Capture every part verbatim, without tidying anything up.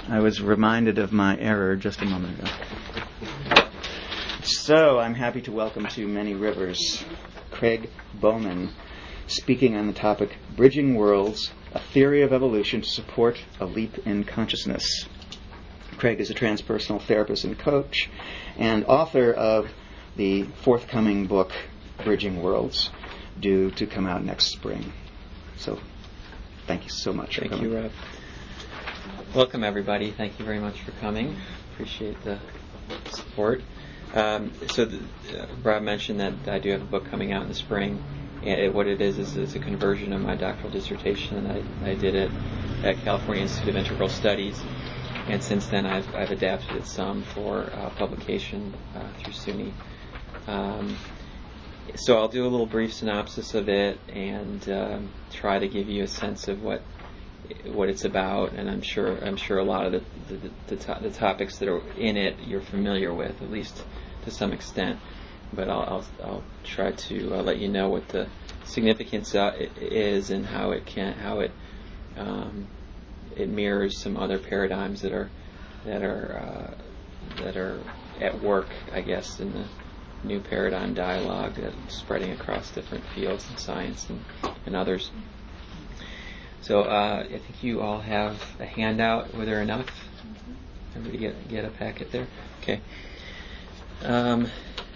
I was reminded of my error just a moment ago. So, I'm happy to welcome to Many Rivers Craig Bowman, speaking on the topic, Bridging Worlds, a Theory of Evolution to Support a Leap in Consciousness. Craig is a transpersonal therapist and coach, and author of the forthcoming book, Bridging Worlds, due to come out next spring. So, thank you so much. Thank you, Rob. Welcome, everybody. Thank you very much for coming. Appreciate the support. Um, so, the, uh, Rob mentioned that I do have a book coming out in the spring. And it, what it is is it's a conversion of my doctoral dissertation, and I, I did it at California Institute of Integral Studies. And since then, I've, I've adapted it some for uh, publication uh, through SUNY. Um, so I'll do a little brief synopsis of it and um, try to give you a sense of what what it's about. And I'm sure I'm sure a lot of the the, the, to- the topics that are in it you're familiar with, at least to some extent. But I'll I'll, I'll try to uh, let you know what the significance uh, is and how it can how it um, it mirrors some other paradigms that are that are uh, that are at work, I guess, in the new paradigm dialogue that's spreading across different fields in science and, and others. So uh, I think you all have a handout. Were there enough? Everybody get get a packet there? Okay. Um,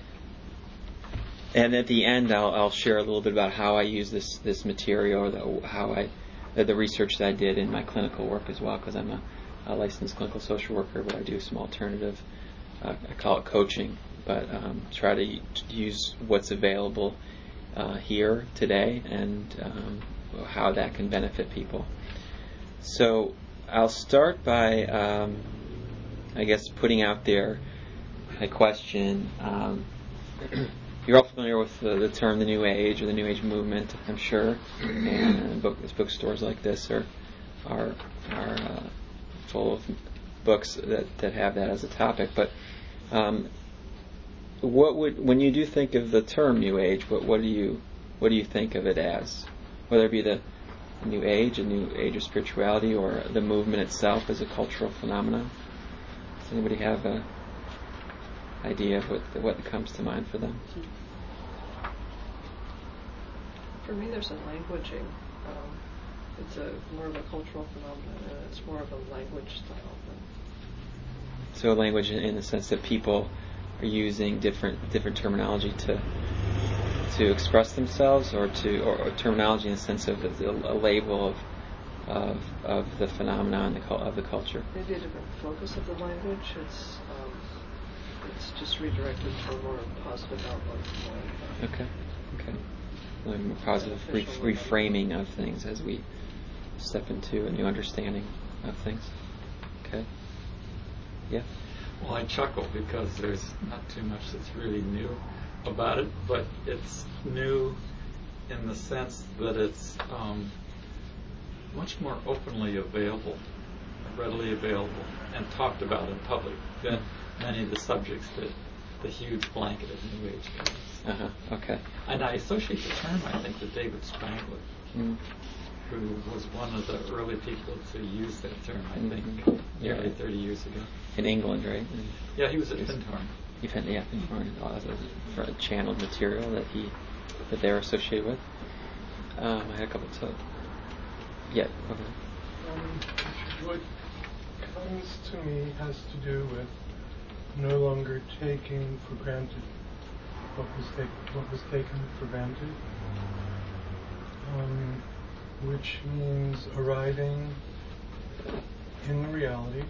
and at the end, I'll I'll share a little bit about how I use this this material, or the, how I the, the research that I did in my clinical work as well, because I'm a, a licensed clinical social worker, but I do some alternative. Uh, I call it coaching, but um, try to use what's available uh, here today and um, how that can benefit people. So I'll start by, um, I guess, putting out there a question. Um, you're all familiar with the, the term the New Age or the New Age movement, I'm sure, and book, bookstores like this are are are uh, full of books that, that have that as a topic. But um, what would when you do think of the term New Age, what what do you what do you think of it as? Whether it be the New Age, a new age of spirituality, or the movement itself as a cultural phenomenon? Does anybody have a idea of what what comes to mind for them? For me, there's a languaging. Um, it's a more of a cultural phenomenon, and it's more of a language style thing. So language in, in the sense that people are using different different terminology to to express themselves, or to or, or terminology in the sense of a, a label of of of the phenomenon the, of the culture. Maybe a different focus of the language. It's um, it's just redirected to a more positive outlook. More, Okay. Okay. A more positive re- reframing of things as we step into a new understanding of things. Okay. Yeah. Well, I chuckle because there's not too much that's really new about it, but it's new in the sense that it's um, much more openly available, readily available, and talked about in public than many of the subjects that the huge blanket of New Age covers. Uh-huh. Okay. And I associate the term, I think, with David Spangler, Mm. who was one of the early people to use that term, I think, Mm-hmm. Yeah. nearly thirty years ago. In England, right? And Yeah, he was at Yes. Findhorn. you found, yeah, Findhorn, all that for channeled material that he that they're associated with. Um, I had a couple to. Yeah. Go ahead. Um, what comes to me has to do with no longer taking for granted what was, take, what was taken for granted, um, which means arriving in the reality,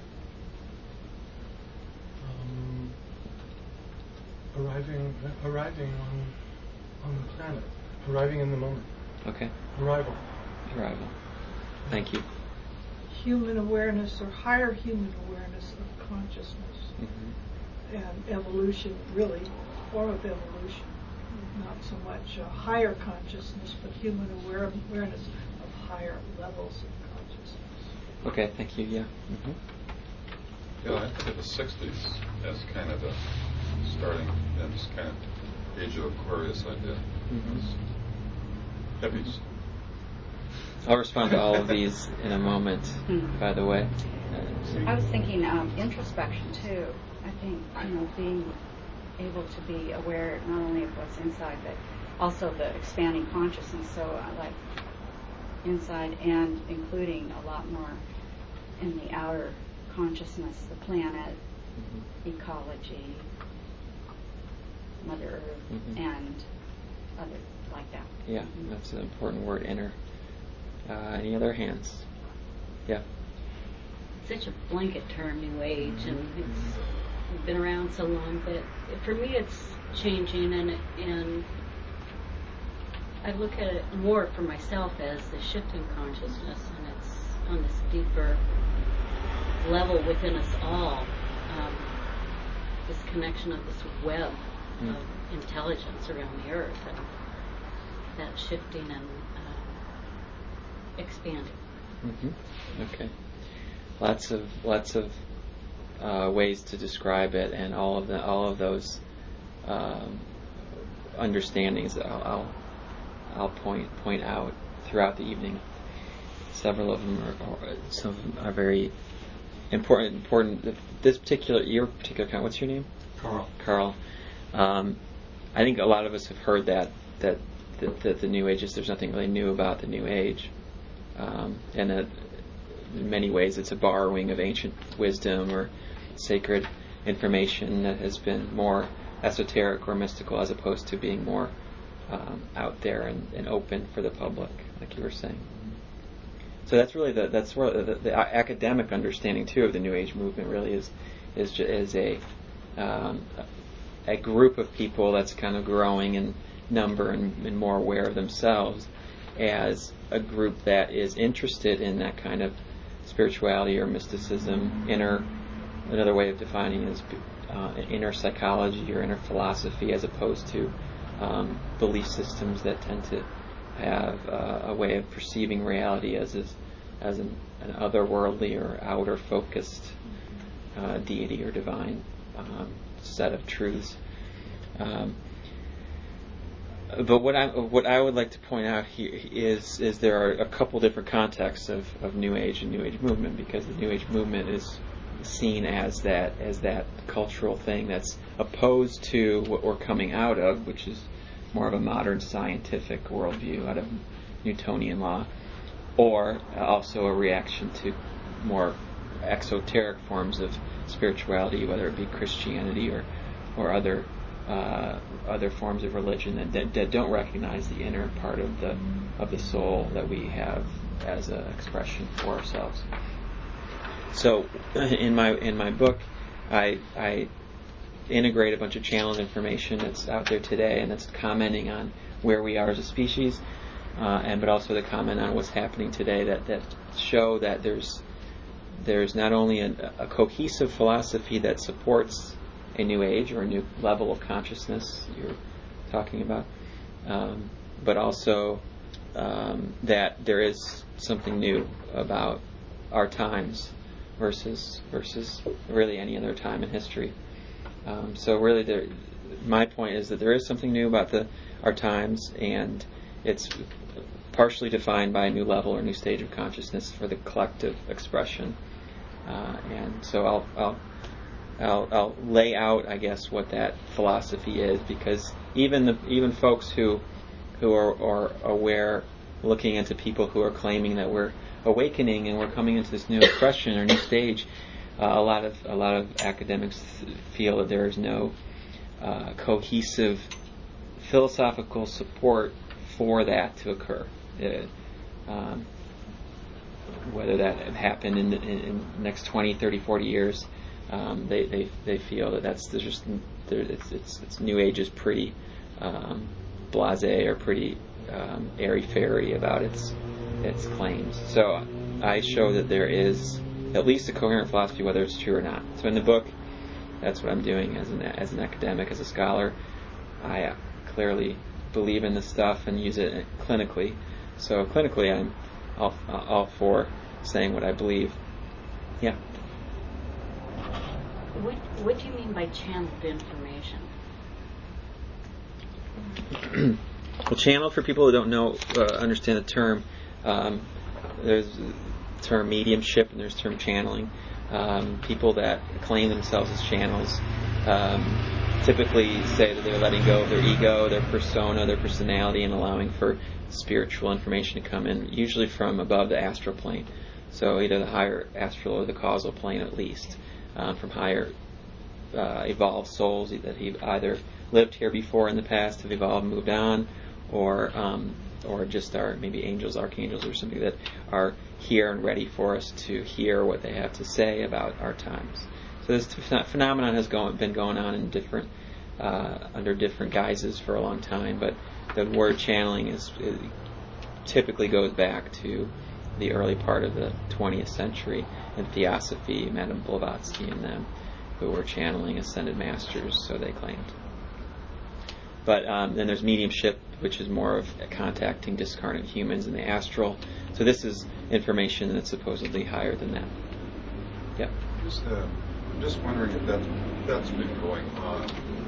um, arriving arriving on on the planet, arriving in the moment, Okay. arrival. Arrival. Thank you. Human awareness or higher human awareness of consciousness Mm-hmm. and evolution, really, form of evolution. Not so much a higher consciousness, but human aware- awareness of higher levels of consciousness. Okay. Thank you. Yeah. Mm-hmm. Yeah, I think of the sixties as kind of a starting, and this kind of age of Aquarius idea. Mm-hmm. Hippies. I'll respond to all of these in a moment, by the way. I was thinking um, introspection too. I think, you know, being able to be aware not only of what's inside, but also the expanding consciousness. So uh, like inside and including a lot more in the outer consciousness, the planet, mm-hmm. ecology, Mother Earth, mm-hmm. and other like that. Yeah, mm-hmm. that's an important word, inner. Uh, any other hands? Yeah. Such a blanket term, New Age, mm-hmm. and it's been around so long that for me it's changing, and and I look at it more for myself as the shift in consciousness, and it's on this deeper level within us all, um, this connection of this web mm. of intelligence around the earth, and that shifting and uh, expanding. Mm-hmm. Okay. Lots of lots of uh, ways to describe it, and all of the all of those um, understandings I'll, I'll I'll point point out throughout the evening. Several of them are, are some of them are very important. Important. This particular your particular kind. What's your name? Carl. Carl. Um, I think a lot of us have heard that that that, that the New Age is there's nothing really new about the New Age, um, and that in many ways it's a borrowing of ancient wisdom or sacred information that has been more esoteric or mystical as opposed to being more um, out there and, and open for the public, like you were saying. So that's really the that's where the, the academic understanding too of the New Age movement really is is is a um, a group of people that's kind of growing in number and, and more aware of themselves as a group that is interested in that kind of spirituality or mysticism. Inner, another way of defining is uh, inner psychology or inner philosophy, as opposed to um, belief systems that tend to have uh, a way of perceiving reality as is, as an, an otherworldly or outer focused uh, deity or divine um, set of truths. Um, but what I what I would like to point out here is is there are a couple different contexts of, of New Age and New Age movement, because the New Age movement is seen as that as that cultural thing that's opposed to what we're coming out of, which is more of a modern scientific worldview out of Newtonian law, or also a reaction to more exoteric forms of spirituality, whether it be Christianity or or other uh, other forms of religion that, that that don't recognize the inner part of the of the soul that we have as an expression for ourselves. So, in my in my book, I I integrate a bunch of channeled information that's out there today, and that's commenting on where we are as a species, uh, and but also to comment on what's happening today that, that show that there's there's not only a, a cohesive philosophy that supports a new age or a new level of consciousness you're talking about, um, but also um, that there is something new about our times versus versus really any other time in history. Um, so really, there, my point is that there is something new about the our times, and it's partially defined by a new level or new stage of consciousness for the collective expression. Uh, and so I'll, I'll I'll I'll lay out, I guess, what that philosophy is, because even the even folks who who are, are aware, looking into people who are claiming that we're awakening and we're coming into this new expression or new stage. Uh, a lot of a lot of academics feel that there is no uh, cohesive philosophical support for that to occur. Uh, um, whether that happened in the, in, in the next twenty, thirty, forty years, um, they, they they feel that that's there's just there, it's, it's it's New Age is pretty um, blasé or pretty um, airy-fairy about its its claims. So I show that there is at least a coherent philosophy, whether it's true or not. So in the book, that's what I'm doing as an as an academic, as a scholar. I uh, clearly believe in this stuff and use it clinically. So clinically, I'm all, uh, all for saying what I believe. Yeah. What What do you mean by channeled information? Well, channeled, for people who don't know, uh, understand the term, um, there's the term mediumship and there's the term channeling. Um, people that claim themselves as channels um, typically say that they're letting go of their ego, their persona, their personality, and allowing for spiritual information to come in, usually from above the astral plane. So either the higher astral or the causal plane, at least, uh, from higher uh, evolved souls that have either lived here before in the past, have evolved, moved on, or um, or just are maybe angels, archangels, or something that are here and ready for us to hear what they have to say about our times. So this ph- phenomenon has go- been going on in different uh, under different guises for a long time, but the word channeling is it typically goes back to the early part of the twentieth century in Theosophy, Madame Blavatsky and them, who were channeling ascended masters, so they claimed. But um, then there's mediumship, which is more of contacting discarnate humans in the astral. So this is information that's supposedly higher than that. Yep. Just, uh, I'm just wondering if that, that's been going on.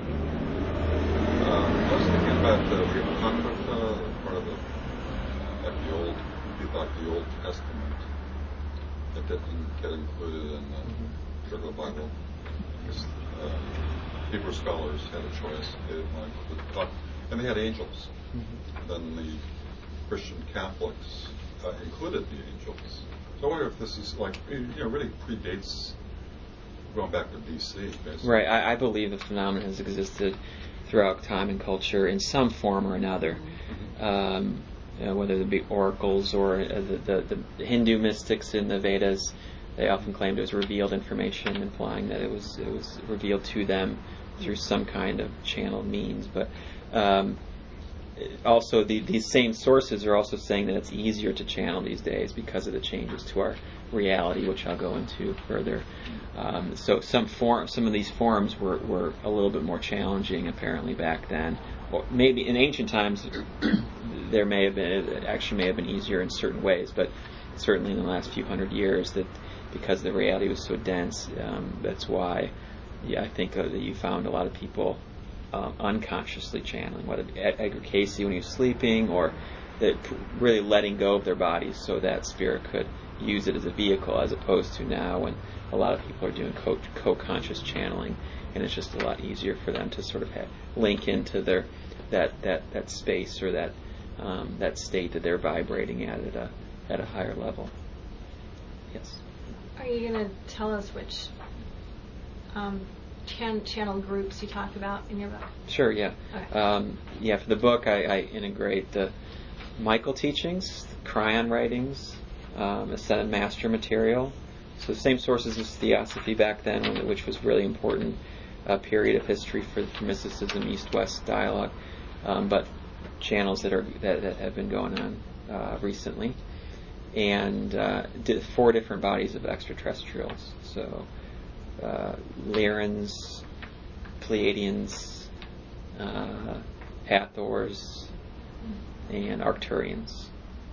Uh, I was thinking about the Apocrypha, part of the, uh, like the Old, if you thought the Old Testament, that didn't get included in the mm-hmm. Biblical Bible. Because, uh, Hebrew scholars had a choice. They didn't want to include the book. And they had angels. Mm-hmm. Then the Christian Catholics uh, included the angels. So I wonder if this is like, you know, really predates going back to B C, basically. Right. I, I believe the phenomenon has existed throughout time and culture in some form or another. Mm-hmm. Um, you know, whether it be oracles or uh, the, the, the Hindu mystics in the Vedas, they often claimed it was revealed information, implying that it was it was revealed to them through some kind of channeled means. But um, also, the, these same sources are also saying that it's easier to channel these days because of the changes to our reality, which I'll go into further. Um, so some form, some of these forms were, were a little bit more challenging apparently back then. Or maybe in ancient times, there may have been it actually may have been easier in certain ways, but certainly in the last few hundred years, that because the reality was so dense, um, that's why yeah, I think uh, that you found a lot of people uh, unconsciously channeling, whether Edgar Cayce when he was sleeping, or that really letting go of their bodies so that spirit could use it as a vehicle, as opposed to now when a lot of people are doing co- co-conscious channeling, and it's just a lot easier for them to sort of have, link into their that, that, that space or that um, that state that they're vibrating at at a at a higher level. Yes. Are you going to tell us which um, chan- channel groups you talk about in your book? Sure, yeah. Okay. Um, yeah, for the book, I, I integrate the Michael teachings, the Cryon writings, um, Ascended Master material. So the same sources as Theosophy back then, which was really important uh, period of history for, for mysticism, East-West dialogue, um, but channels that are that, that have been going on uh, recently. And uh, four different bodies of extraterrestrials. So uh, Lyrans, Pleiadians, uh, Hathors, and Arcturians.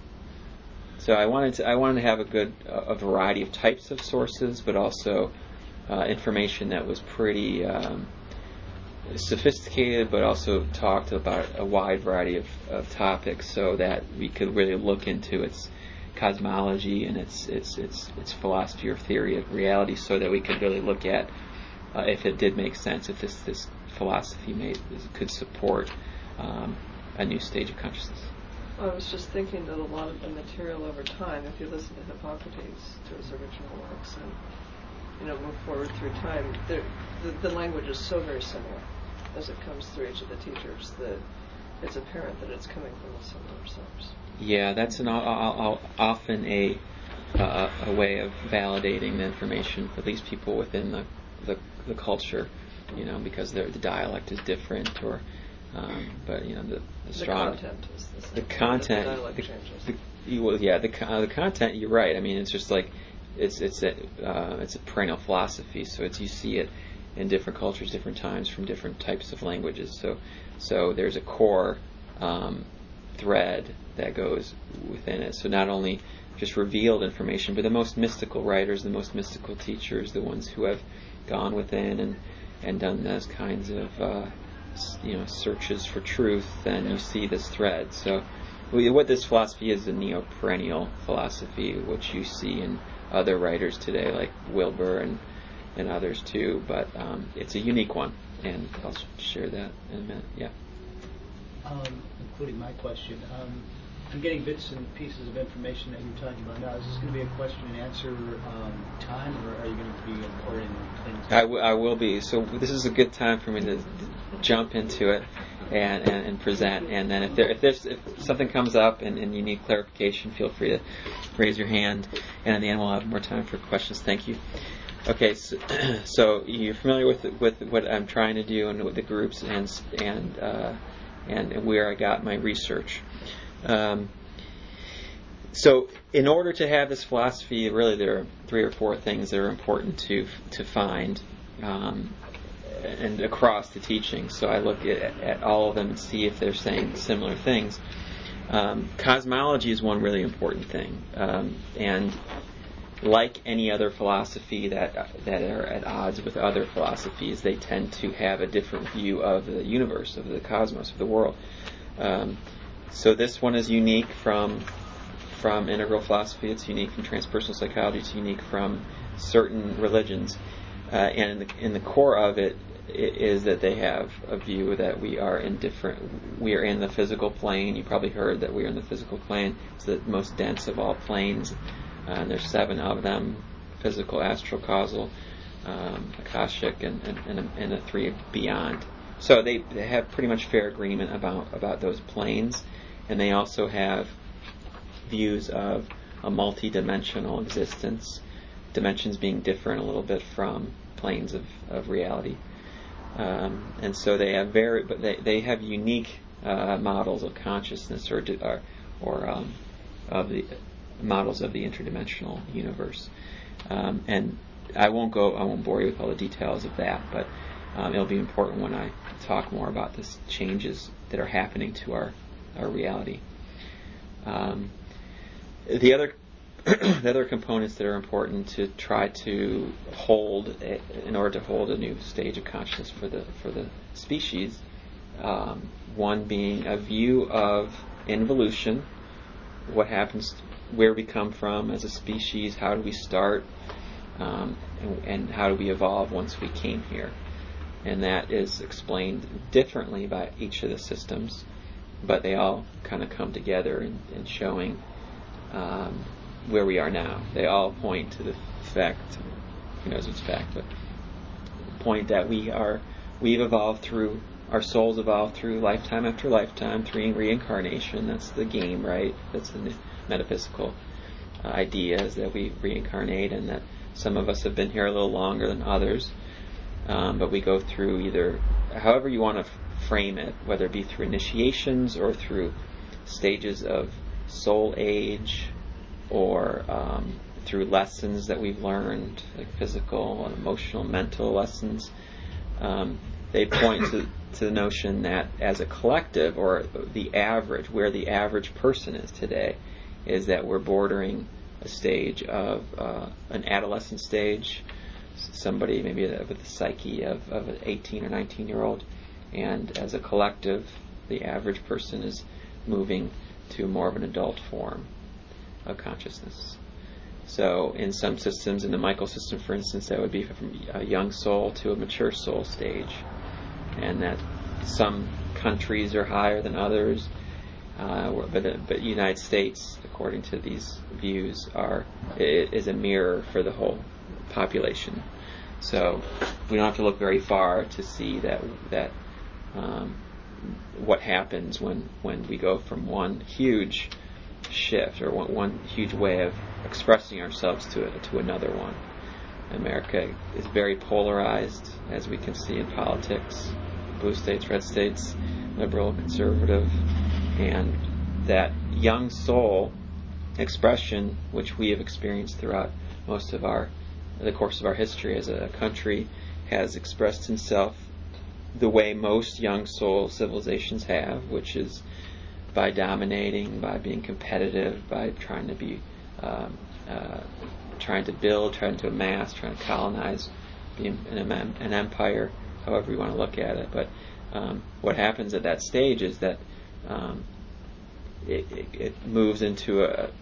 So I wanted to I wanted to have a good a variety of types of sources, but also uh, information that was pretty um, sophisticated, but also talked about a wide variety of, of topics, so that we could really look into its cosmology and its its its its philosophy or theory of reality, so that we could really look at uh, if it did make sense, if this this philosophy made could support um, a new stage of consciousness. I was just thinking that a lot of the material over time, if you listen to Hippocrates, to his original works, and you know move forward through time, the, the language is so very similar as it comes through each of the teachers that it's apparent that it's coming from a similar source. Yeah, that's an, often a uh, a way of validating the information for these people within the the, the culture, you know, because the dialect is different, or um, but you know the, the strong the content is the same. The content, the dialect the, changes. The, well, yeah, the uh, the content. You're right. I mean, it's just like it's it's a uh, it's a perennial philosophy. So it's you see it in different cultures, different times, from different types of languages. So so there's a core um, thread that goes within it. So not only just revealed information, but the most mystical writers, the most mystical teachers, the ones who have gone within and, and done those kinds of uh, you know searches for truth, then you see this thread. So what this philosophy is a neo-perennial philosophy, which you see in other writers today, like Wilbur and, and others too. But um, it's a unique one, and I'll share that in a minute. Yeah. Um, including my question. Um, I'm getting bits and pieces of information that you're talking about now. Is this going to be a question and answer um, time, or are you going to be recording things? I, w- I will be. So this is a good time for me to jump into it and, and, and present. And then if there if there's if something comes up and, and you need clarification, feel free to raise your hand. And at the end, we'll have more time for questions. Thank you. Okay, so, so you're familiar with with what I'm trying to do and with the groups and and uh, and where I got my research. Um, so, in order to have this philosophy, really there are three or four things that are important to to find, um, and across the teachings. So I look at, at all of them and see if they're saying similar things. Um, cosmology is one really important thing, um, and like any other philosophy that that are at odds with other philosophies, they tend to have a different view of the universe, of the cosmos, of the world. Um, So this one is unique from from integral philosophy. It's unique from transpersonal psychology. It's unique from certain religions, uh, and in the, in the core of it, it is that they have a view that we are in different. We are in the physical plane. You probably heard that we are in the physical plane. It's the most dense of all planes. Uh, and there's seven of them: physical, astral, causal, um, akashic, and and, and, and the three beyond. So they, they have pretty much fair agreement about, about those planes, and they also have views of a multi-dimensional existence, dimensions being different a little bit from planes of, of reality. Um, and so they have very, but they, they have unique uh, models of consciousness or or, or um, of the models of the interdimensional universe. Um, and I won't go, I won't bore you with all the details of that, but Um, it'll be important when I talk more about the changes that are happening to our our reality. Um, the other the other components that are important to try to hold a, in order to hold a new stage of consciousness for the for the species. Um, one being a view of involution, what happens, where we come from as a species, how do we start, um, and, and how do we evolve once we came here. And that is explained differently by each of the systems, but they all kind of come together in, in showing um, where we are now. They all point to the fact, who knows what's fact, but point that we are, we've evolved through, our souls evolved through lifetime after lifetime, through reincarnation. That's the game, right? That's the metaphysical uh, idea, is that we reincarnate, and that some of us have been here a little longer than others. Um, but we go through either, however you want to f- frame it, whether it be through initiations or through stages of soul age, or um, through lessons that we've learned, like physical and emotional, mental lessons. Um, they point to, to the notion that as a collective, or the average, where the average person is today, is that we're bordering a stage of uh, an adolescent stage, somebody maybe with the psyche of, of an eighteen or nineteen year old, and as a collective, the average person is moving to more of an adult form of consciousness. So in some systems, in the Michael system, for instance, that would be from a young soul to a mature soul stage, and that some countries are higher than others, uh, but the but United States, according to these views, are is a mirror for the whole population. So we don't have to look very far to see that that um, what happens when, when we go from one huge shift, or one, one huge way of expressing ourselves to a, to another one. America is very polarized, as we can see in politics, blue states, red states, liberal, conservative, and that young soul expression, which we have experienced throughout most of our the course of our history as a country, has expressed himself the way most young soul civilizations have, which is by dominating, by being competitive, by trying to be um, uh, trying to build, trying to amass, trying to colonize, be an, an empire, however you want to look at it. But um, what happens at that stage is that um, it, it, it moves into a,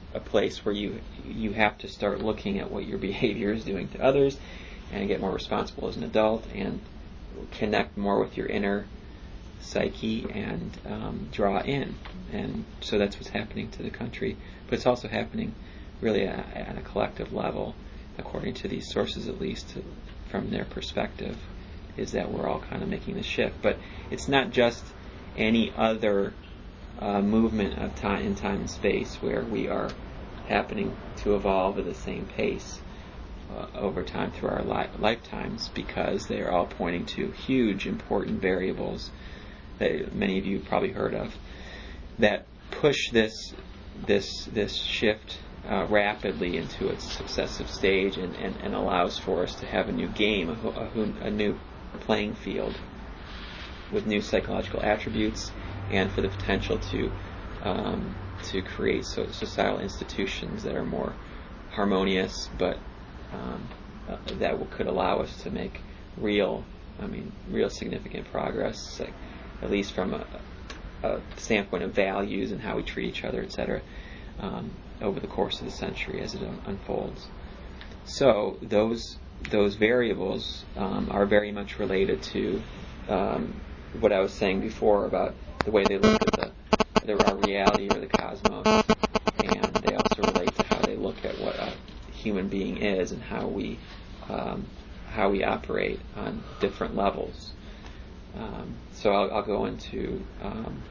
a place where you you have to start looking at what your behavior is doing to others, and get more responsible as an adult, and connect more with your inner psyche, and um, draw in. And so that's what's happening to the country, but it's also happening really at, at a collective level, according to these sources, at least to, from their perspective, is that we're all kind of making the shift. But it's not just any other uh, movement of time in time and space where we are happening to evolve at the same pace uh, over time through our li- lifetimes, because they are all pointing to huge, important variables that many of you probably heard of, that push this this this shift uh, rapidly into its successive stage, and, and, and allows for us to have a new game, a, a, a new playing field with new psychological attributes, and for the potential to um, to create so, societal institutions that are more harmonious, but um, uh, that w- could allow us to make real, I mean, real significant progress, like, at least from a, a standpoint of values and how we treat each other, et cetera, um, over the course of the century as it un- unfolds. So those those variables um, are very much related to um, what I was saying before about the way they look at the, the our reality or the cosmos, and they also relate to how they look at what a human being is and how we um, how we operate on different levels. Um, so I'll, I'll go into um,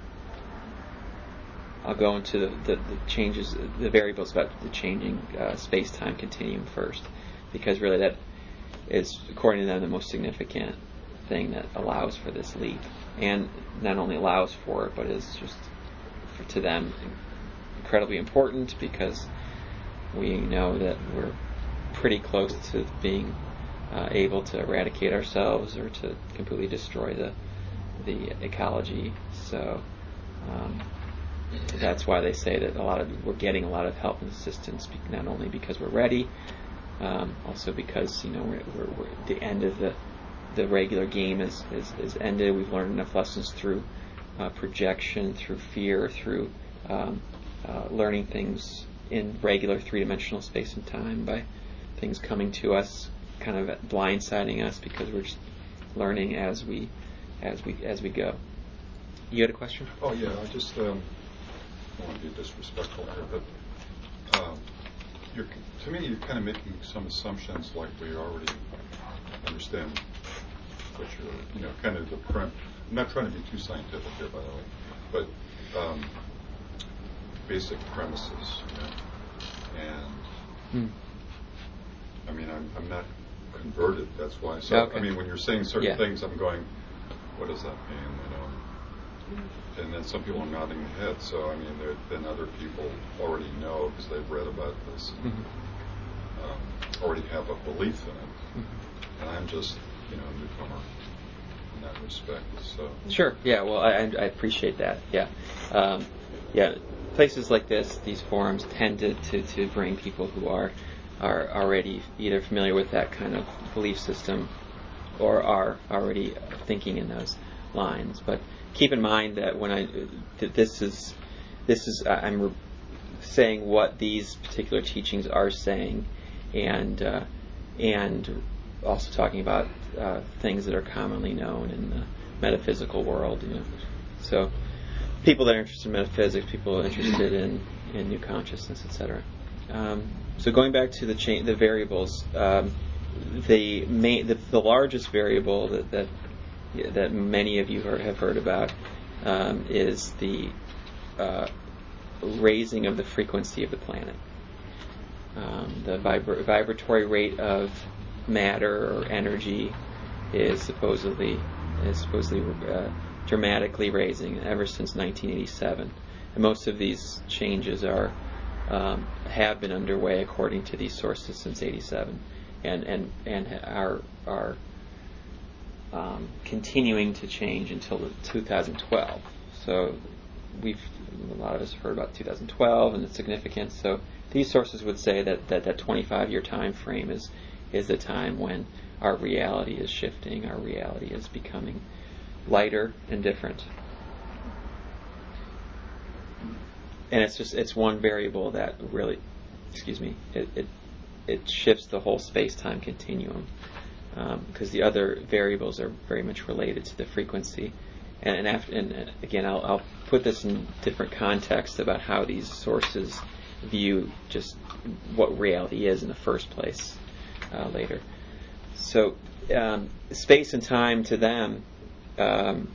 I'll go into the, the, the changes, the variables about the changing uh, space-time continuum first, because really that is, according to them, the most significant thing that allows for this leap, and not only allows for it, but is just for, to them incredibly important, because we know that we're pretty close to being uh, able to eradicate ourselves or to completely destroy the the ecology. So um, that's why they say that a lot of we're getting a lot of help and assistance, not only because we're ready, um, also because you know we're, we're, we're the end of the the regular game is, is, is ended. We've learned enough lessons through uh, projection, through fear, through um, uh, learning things in regular three-dimensional space and time by things coming to us, kind of blindsiding us, because we're just learning as we as we as we go. You had a question? Oh yeah, I just um, don't want to be disrespectful here, but um, you're, to me, you're kind of making some assumptions like we already understand what you're, you know, kind of the prim. I'm not trying to be too scientific here, by the way, but um, basic premises, you know, and Hmm. I mean, I'm I'm not converted. That's why. So Okay. I mean, when you're saying certain Yeah. things, I'm going, what does that mean? You know. And then some people are nodding their head. So I mean, there, then other people already know because they've read about this, and, Mm-hmm. um, already have a belief in it. Mm-hmm. And I'm just, you know, a newcomer in that respect. So Sure. Yeah. Well, I, I appreciate that. Yeah. Um, yeah. Places like this, these forums, tend to, to, to bring people who are are already either familiar with that kind of belief system or are already thinking in those lines. But keep in mind that when I that this is this is I'm re- saying what these particular teachings are saying, and uh, and also talking about uh, things that are commonly known in the metaphysical world. You know, so people that are interested in metaphysics, people interested in, in new consciousness, et cetera. Um, so going back to the cha- the variables, um, the, main, the the largest variable that that, that many of you are, have heard about um, is the uh, raising of the frequency of the planet. Um, the vibra- vibratory rate of matter or energy is supposedly is supposedly uh, dramatically raising ever since nineteen eighty-seven, and most of these changes are um, have been underway according to these sources since eighty-seven, and and and are are um, continuing to change until two thousand twelve. So we've a lot of us have heard about two thousand twelve and its significance. So these sources would say that that, that twenty-five year time frame is is the time when our reality is shifting, our reality is becoming lighter and different. and it's just it's one variable that really, excuse me, it it, it shifts the whole space-time continuum, because um, the other variables are very much related to the frequency. And, and, after, and again, I'll, I'll put this in different contexts about how these sources view just what reality is in the first place uh, later. So um, space and time to them, um,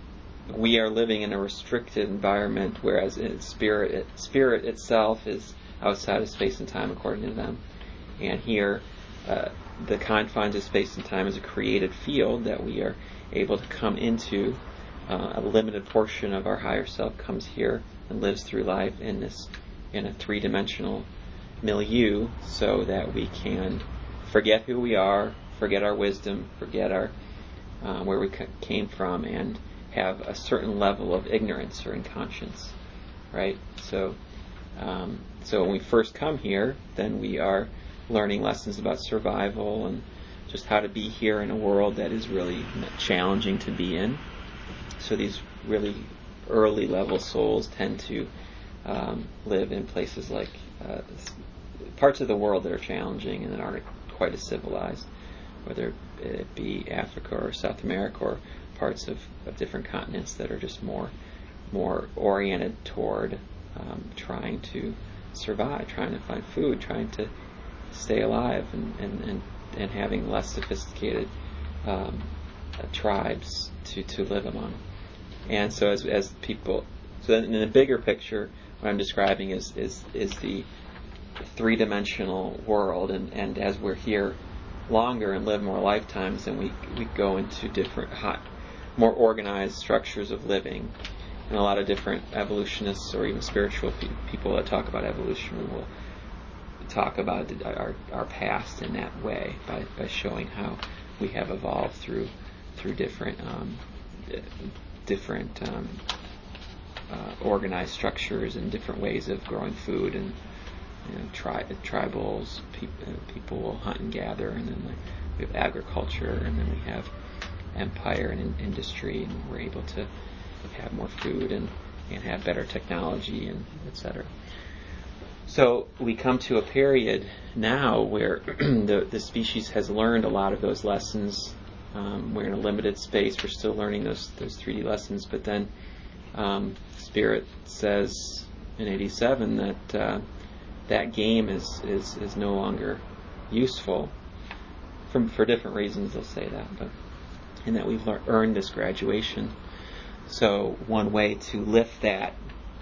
we are living in a restricted environment, whereas in spirit, it, spirit itself is outside of space and time according to them. And here, uh, the confines of space and time is a created field that we are able to come into. Uh, a limited portion of our higher self comes here and lives through life in this in a three-dimensional milieu, so that we can forget who we are, forget our wisdom, forget our uh, where we c- came from, and have a certain level of ignorance or inconscience, right? So, um, so when we first come here, then we are learning lessons about survival and just how to be here in a world that is really challenging to be in. So these really early level souls tend to um, live in places like uh, parts of the world that are challenging and that aren't quite as civilized, whether it be Africa or South America or parts of, of different continents that are just more more oriented toward um, trying to survive, trying to find food, trying to stay alive, and, and, and, and having less sophisticated um, uh, tribes to, to live among. And so as as people, so then in the bigger picture, what I'm describing is is, is the three-dimensional world, and, and as we're here longer and live more lifetimes, then we we go into different, hot, more organized structures of living. And a lot of different evolutionists or even spiritual pe- people that talk about evolution will talk about our our past in that way, by, by showing how we have evolved through through different um, different um, uh, organized structures and different ways of growing food, and you know, tri- tribals pe- uh, people will hunt and gather, and then like, we have agriculture, and then we have empire and in- industry, and we're able to have more food and, and have better technology, and et cetera. So we come to a period now where the, the species has learned a lot of those lessons. Um, we're in a limited space. We're still learning those those three D lessons, but then um, Spirit says in eighty-seven that uh, that game is, is, is no longer useful. For, for different reasons they'll say that, but and that we've lear- earned this graduation. So one way to lift that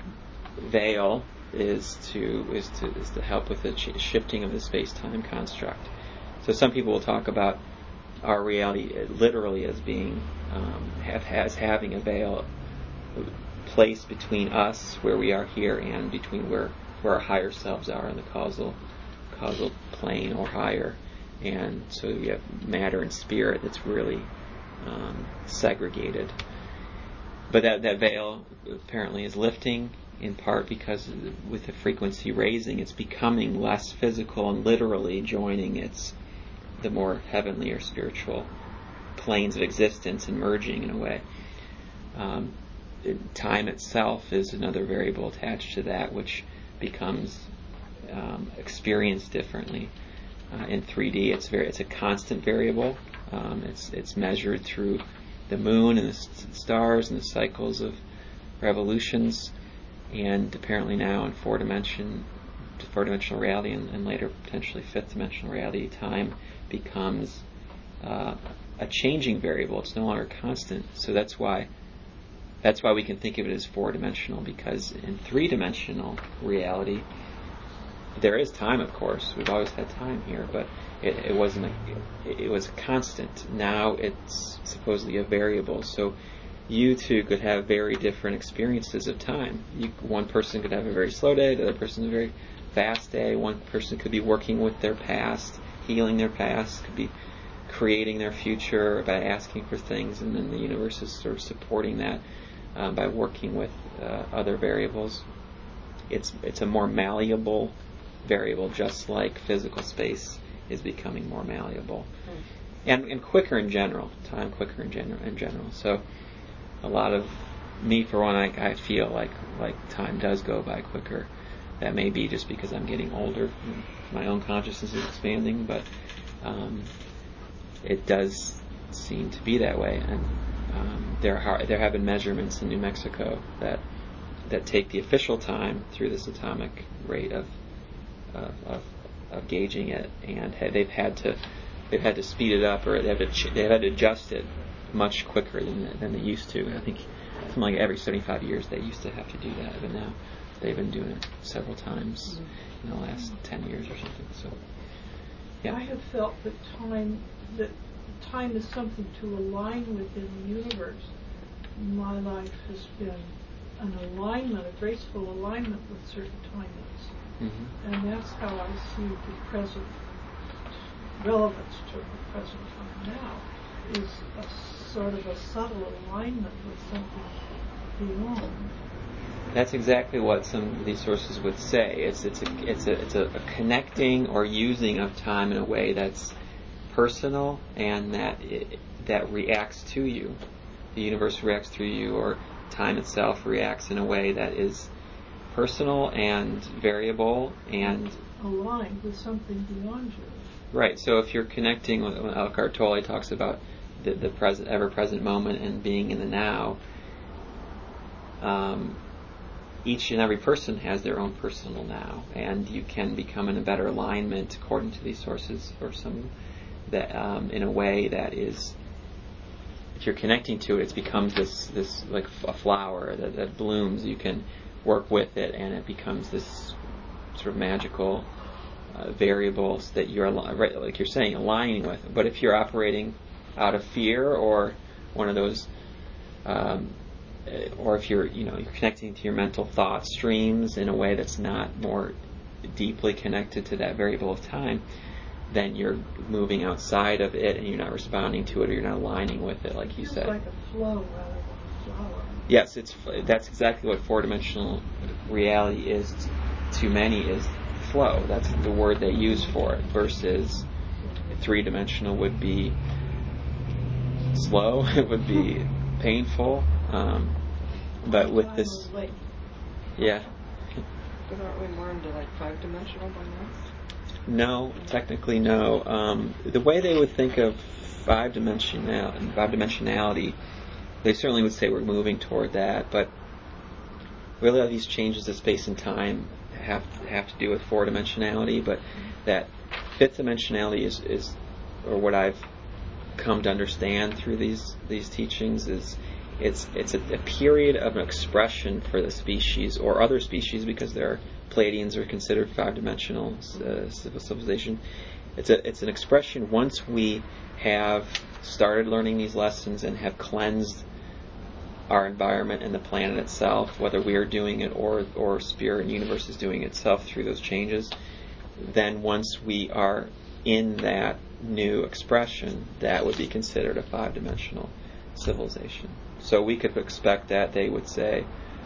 veil is to is to is to help with the ch- shifting of the space-time construct. So some people will talk about our reality literally as being um, have, as having a veil placed between us, where we are here, and between where where our higher selves are in the causal causal plane or higher. And so you have matter and spirit that's really um, segregated. But that, that veil apparently is lifting, in part because with the frequency raising, it's becoming less physical and literally joining its the more heavenly or spiritual planes of existence and merging in a way. Um, it, time itself is another variable attached to that, which becomes um, experienced differently. Uh, in three D, it's very it's a constant variable. Um, it's it's measured through the moon and the s- stars and the cycles of revolutions, and apparently now in four dimension, four dimensional reality, and, and later potentially fifth dimensional reality, time becomes uh, a changing variable. It's no longer constant. So that's why that's why we can think of it as four dimensional, because in three dimensional reality there is time, of course. We've always had time here, but it, it wasn't a, it, it was a constant. Now it's supposedly a variable. So you two could have very different experiences of time. You, one person could have a very slow day, the other person a very fast day. One person could be working with their past, healing their past, could be creating their future by asking for things, and then the universe is sort of supporting that um, by working with uh, other variables. It's it's a more malleable variable, just like physical space is becoming more malleable, and and quicker in general. Time quicker in general. In general, so a lot of me, for one, I, I feel like like time does go by quicker. That may be just because I'm getting older, and my own consciousness is expanding, but um, it does seem to be that way. And um, there are there have been measurements in New Mexico that that take the official time through this atomic rate of of, of, of gauging it, and ha- they've had to they've had to speed it up, or they've had to ch- they've had to adjust it much quicker than than they used to. I think something like every seventy-five years they used to have to do that, but now they've been doing it several times in the last ten years or something. So, yeah. I have felt that time that time is something to align with in the universe. My life has been an alignment, a graceful alignment with certain timings. Mm-hmm. And that's how I see the present relevance to the present time now, is a sort of a subtle alignment with something beyond. That's exactly what some of these sources would say. It's it's a it's a it's a, a connecting or using of time in a way that's personal and that it, that reacts to you. The universe reacts through you, or time itself reacts in a way that is personal and variable and aligned with something beyond you. Right. So if you're connecting with, when Eckhart Tolle talks about the, the present, ever-present moment and being in the now, um, each and every person has their own personal now, and you can become in a better alignment, according to these sources, or some that um, in a way that is, if you're connecting to it, it becomes this this like a flower that, that blooms. You can work with it, and it becomes this sort of magical uh, variables that you're right, like you're saying, aligning with. But if you're operating out of fear, or one of those, um, or if you're you know you're connecting to your mental thought streams in a way that's not more deeply connected to that variable of time, then you're moving outside of it, and you're not responding to it, or you're not aligning with it, like you It's said. like a flow rather than a flower. Yes, it's that's exactly what four-dimensional reality is to many, is flow. That's the word they use for it, versus three-dimensional would be slow, it would be painful, um, but with this, yeah. But aren't we more into like five-dimensional by now? No, technically no. Um, the way they would think of five-dimensional, five-dimensionality, they certainly would say we're moving toward that, but really all these changes of space and time have have to do with four-dimensionality, but that fifth dimensionality is, is or what I've come to understand through these these teachings is it's it's a, a period of an expression for the species or other species, because there are Pleiadians are considered five-dimensional uh, civilization. It's a it's an expression once we have started learning these lessons and have cleansed our environment and the planet itself, whether we are doing it or or spirit and universe is doing itself through those changes. Then once we are in that new expression, that would be considered a five-dimensional civilization. So we could expect that they would say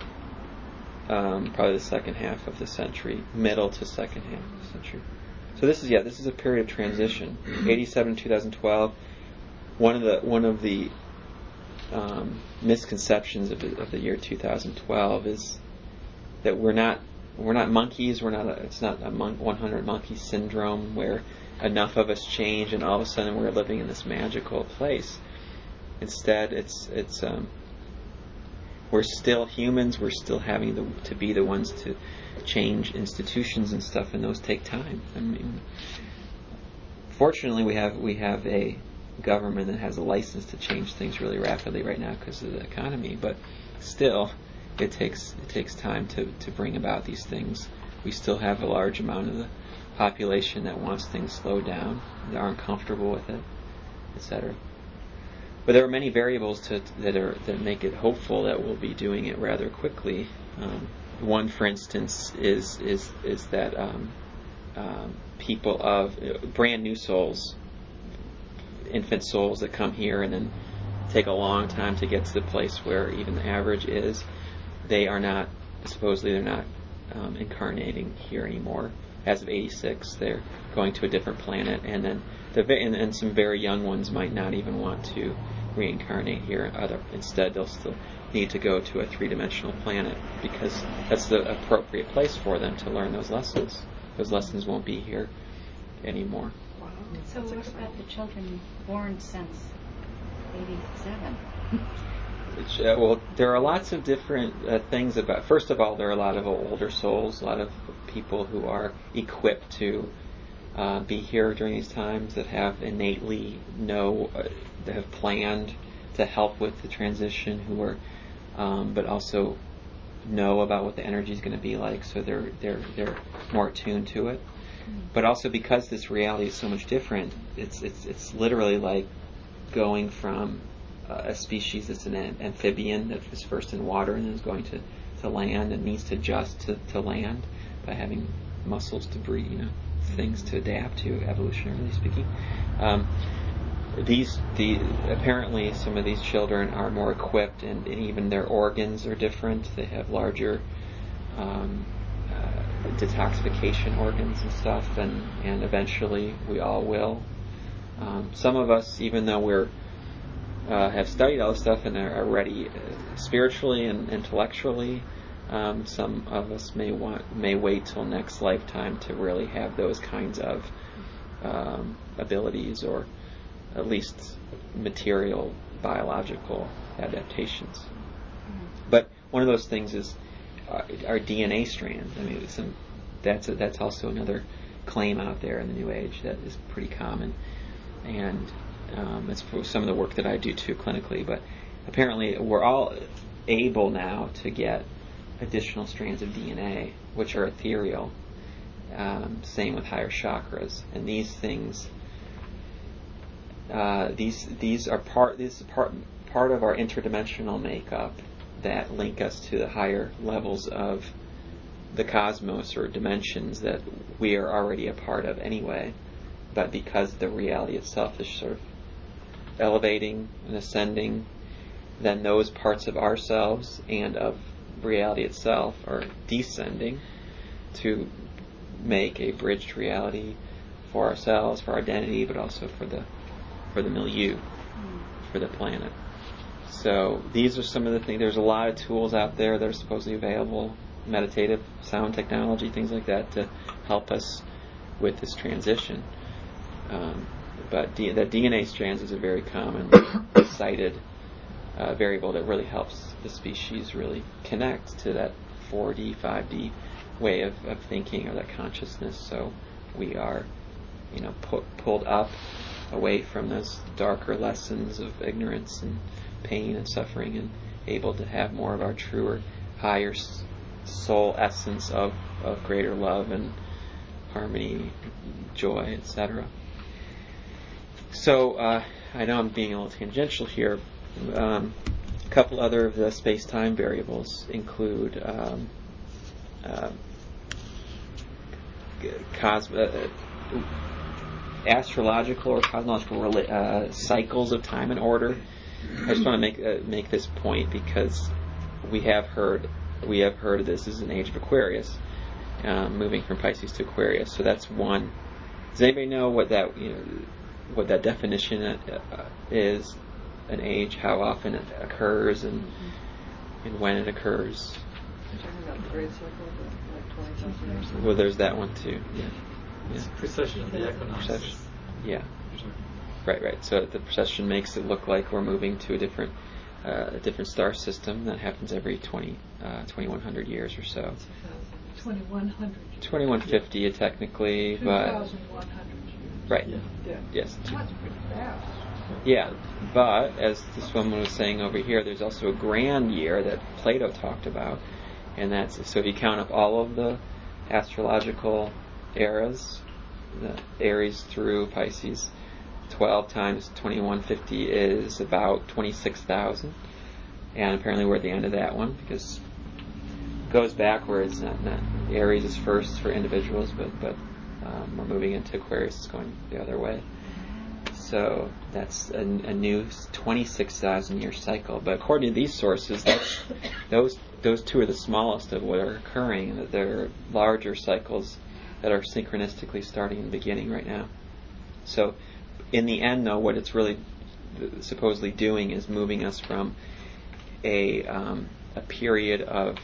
um, probably the second half of the century, middle to second half of the century. So this is yeah, this is a period of transition. eighty-seven to twenty twelve. One of the one of the um, misconceptions of the, of the year two thousand twelve is that we're not we're not monkeys. We're not. A, it's not a mon- one hundred monkey syndrome where enough of us change and all of a sudden we're living in this magical place. Instead, it's it's um, we're still humans. We're still having the, to be the ones to change institutions and stuff, and those take time. I mean, fortunately, we have we have a government that has a license to change things really rapidly right now because of the economy. But still, it takes it takes time to, to bring about these things. We still have a large amount of the population that wants things slowed down, that aren't comfortable with it, et cetera. But there are many variables to, that are that make it hopeful that we'll be doing it rather quickly. Um, one, for instance, is is is that um, um, people of uh, brand new souls, infant souls that come here and then take a long time to get to the place where even the average is, they are not, supposedly they're not um, incarnating here anymore. As of eighty-six, they're going to a different planet, and then the and, and some very young ones might not even want to reincarnate here. Other, instead, they'll still need to go to a three-dimensional planet because that's the appropriate place for them to learn those lessons. Those lessons won't be here anymore. Wow. So what about the children born since eighty-seven? Uh, well, there are lots of different uh, things about. First of all, there are a lot of older souls, a lot of people who are equipped to uh, be here during these times, that have innately know, uh, that have planned to help with the transition, who are, um, but also know about what the energy is going to be like, so they're they're they're more attuned to it. But also because this reality is so much different, it's it's it's literally like going from Uh, a species that's an am- amphibian that was first in water and then is going to, to land and needs to adjust to, to land by having muscles to breathe, you know, things to adapt to, evolutionarily speaking. Um, these the apparently some of these children are more equipped, and, and even their organs are different. They have larger um, uh, detoxification organs and stuff, and, and eventually we all will. Um, some of us, even though we're Uh, have studied all this stuff and are, are ready uh, spiritually and intellectually. Um, some of us may want may wait till next lifetime to really have those kinds of um, abilities, or at least material biological adaptations. But one of those things is uh, our D N A strands. I mean, some, that's a, that's also another claim out there in the New Age that is pretty common, and Um, it's for some of the work that I do too clinically, but apparently we're all able now to get additional strands of D N A, which are ethereal. Um, same with higher chakras, and these things, uh, these these are part this is part part of our interdimensional makeup that link us to the higher levels of the cosmos, or dimensions that we are already a part of anyway. But because the reality itself is sort of elevating and ascending, then those parts of ourselves and of reality itself are descending to make a bridged reality for ourselves, for our identity, but also for the for the milieu, for the planet. So these are some of the things. There's a lot of tools out there that are supposedly available, meditative, sound technology, things like that, to help us with this transition. Um, but D- the D N A strands is a very common cited uh, variable that really helps the species really connect to that four D, five D way of, of thinking, or that consciousness. So we are, you know, pu- pulled up away from those darker lessons of ignorance and pain and suffering, and able to have more of our truer, higher soul essence of, of greater love and harmony, joy, et cetera. So uh, I know I'm being a little tangential here. Um, a couple other of the space-time variables include um, uh, cos- uh, astrological or cosmological rela- uh, cycles of time and order. I just want to make uh, make this point because we have heard we have heard of this as an age of Aquarius, um, moving from Pisces to Aquarius. So that's one. Does anybody know what that you know what that definition uh, is? An age, how often it occurs, and and when it occurs. You're talking about the great cycle, the, like twenty thousand years. Well, there's that one too. Yeah. Yeah. It's precession of the equinoxes. Precession. Yeah. Right, right. So the precession makes it look like we're moving to a different, uh, a different star system that happens every twenty, uh, twenty-one hundred years or so. twenty-one hundred. twenty-one fifty technically, but two thousand one hundred years. right. Yeah. Yeah. Yes. That's pretty fast. Yeah, but as this woman was saying over here, there's also a grand year that Plato talked about, and that's so if you count up all of the astrological eras, the Aries through Pisces, twelve times twenty-one fifty is about twenty-six thousand, and apparently we're at the end of that one because it goes backwards. Not, not Aries is first for individuals, but but um, we're moving into Aquarius. It's going the other way. So that's a, a new twenty-six thousand year cycle. But according to these sources, that's, those those two are the smallest of what are occurring. That there are larger cycles that are synchronistically starting in the beginning right now. So in the end, though, what it's really th- supposedly doing is moving us from a um, a period of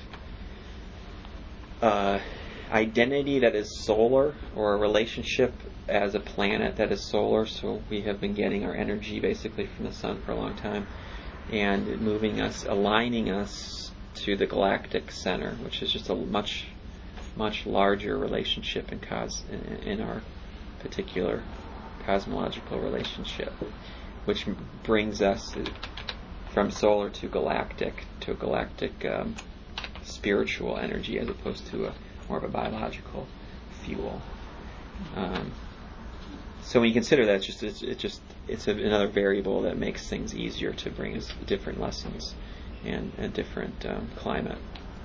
uh, identity that is solar, or a relationship as a planet that is solar. So we have been getting our energy basically from the sun for a long time, and moving us, aligning us to the galactic center, which is just a much, much larger relationship in cos in, in our particular cosmological relationship, which brings us from solar to galactic, to a galactic um, spiritual energy, as opposed to a more of a biological fuel. Um, so when you consider that, it's just it's, it just it's a, another variable that makes things easier to bring us different lessons and a different um, climate.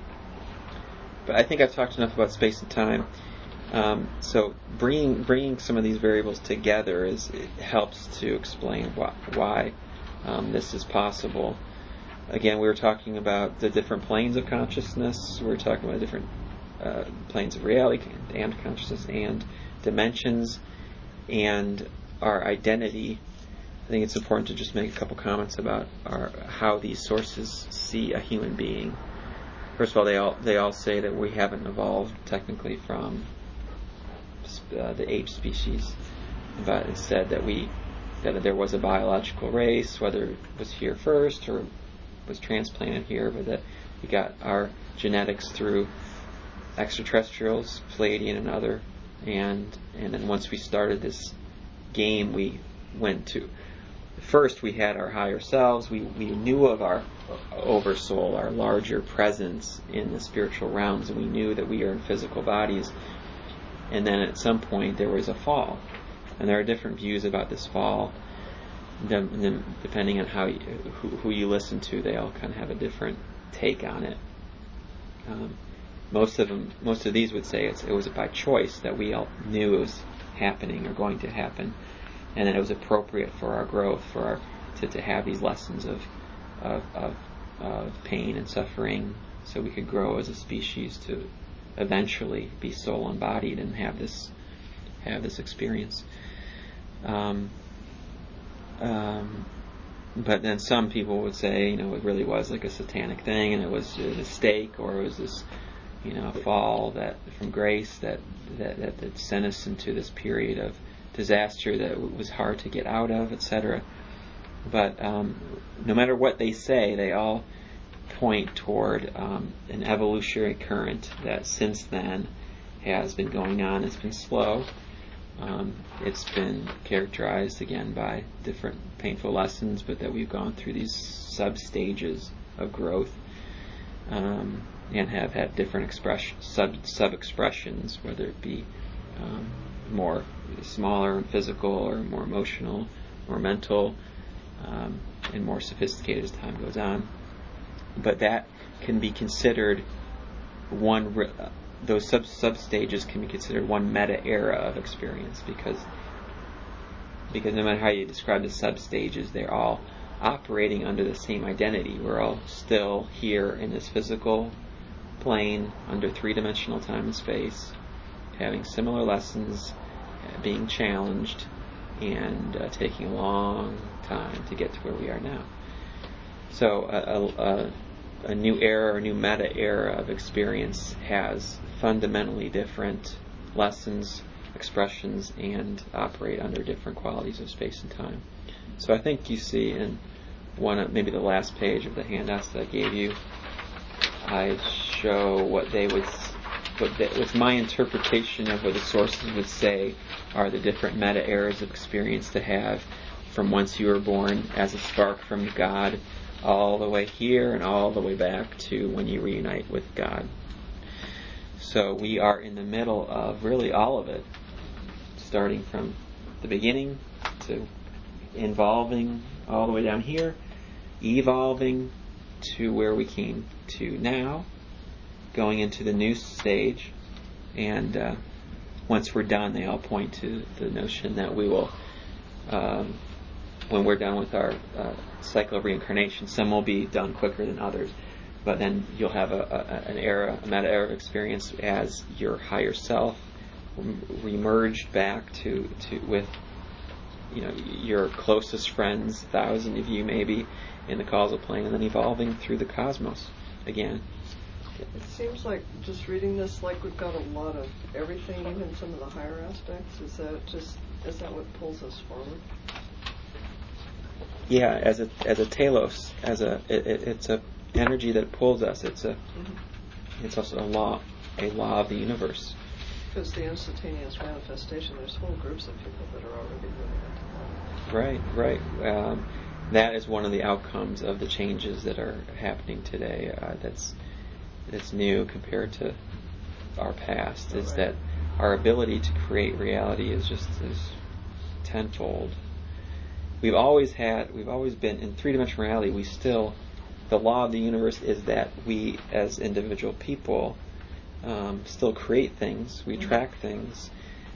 But I think I've talked enough about space and time. Um, so bringing bringing some of these variables together is it helps to explain why, why um, this is possible. Again, we were talking about the different planes of consciousness. We were talking about different uh, planes of reality and consciousness and dimensions and our identity. I think it's important to just make a couple comments about our, how these sources see a human being. First of all, they all they all say that we haven't evolved technically from uh, the ape species, but instead that we that there was a biological race, whether it was here first or was transplanted here, but that we got our genetics through extraterrestrials, Pleiadian and other, and and then once we started this game, we went to first we had our higher selves. We we knew of our oversoul, our larger presence in the spiritual realms, and we knew that we are in physical bodies. And then at some point there was a fall, and there are different views about this fall. Depending on how you, who, who you listen to, they all kind of have a different take on it. Um, most of them, most of these would say it's, it was by choice, that we all knew it was happening or going to happen, and that it was appropriate for our growth, for our to, to have these lessons of, of of of pain and suffering, so we could grow as a species to eventually be soul embodied and have this have this experience. Um, um, but then some people would say, you know, it really was like a satanic thing, and it was a mistake, or it was this, you know, fall that from grace that that, that, that sent us into this period of disaster that was hard to get out of, et cetera. But um, no matter what they say, they all point toward um, an evolutionary current that since then has been going on. It's been slow. Um, it's been characterized again by different painful lessons, but that we've gone through these sub-stages of growth um, and have had different expression, sub, sub-expressions, whether it be um, more smaller and physical, or more emotional, or mental, um, and more sophisticated as time goes on. But that can be considered one, re- those sub sub stages can be considered one meta era of experience, because because no matter how you describe the sub stages, they're all operating under the same identity. We're all still here in this physical plane under three-dimensional time and space, having similar lessons, uh, being challenged, and uh, taking a long time to get to where we are now. So a, a, a new era or new meta era of experience has fundamentally different lessons, expressions, and operate under different qualities of space and time. So I think you see in one of, maybe the last page of the handouts that I gave you, I show what they would, what they, what's my interpretation of what the sources would say are the different meta eras of experience to have from once you were born as a spark from God, all the way here and all the way back to when you reunite with God. So we are in the middle of really all of it, starting from the beginning to involving all the way down here, evolving to where we came to now, going into the new stage, and uh, once we're done, they all point to the notion that we will, um, when we're done with our uh, cycle of reincarnation, some will be done quicker than others, but then you'll have a, a, an era, a meta era of experience as your higher self re-merged back to, to with you know, your closest friends, thousand of you maybe, in the causal plane, and then evolving through the cosmos again. It seems like just reading this, like we've got a lot of everything, even some of the higher aspects. Is that just is that what pulls us forward? Yeah, as a as a telos, as a it, it, it's a energy that pulls us. It's a Mm-hmm. it's also a law, a law of the universe. Because the instantaneous manifestation, there's whole groups of people that are already moving into that. Right, right. Um, that is one of the outcomes of the changes that are happening today. Uh, that's that's new compared to our past. Is Right. that our ability to create reality is just is tenfold. We've always had, we've always been in three-dimensional reality. We still, the law of the universe is that we, as individual people, um, still create things. We Mm-hmm. track things.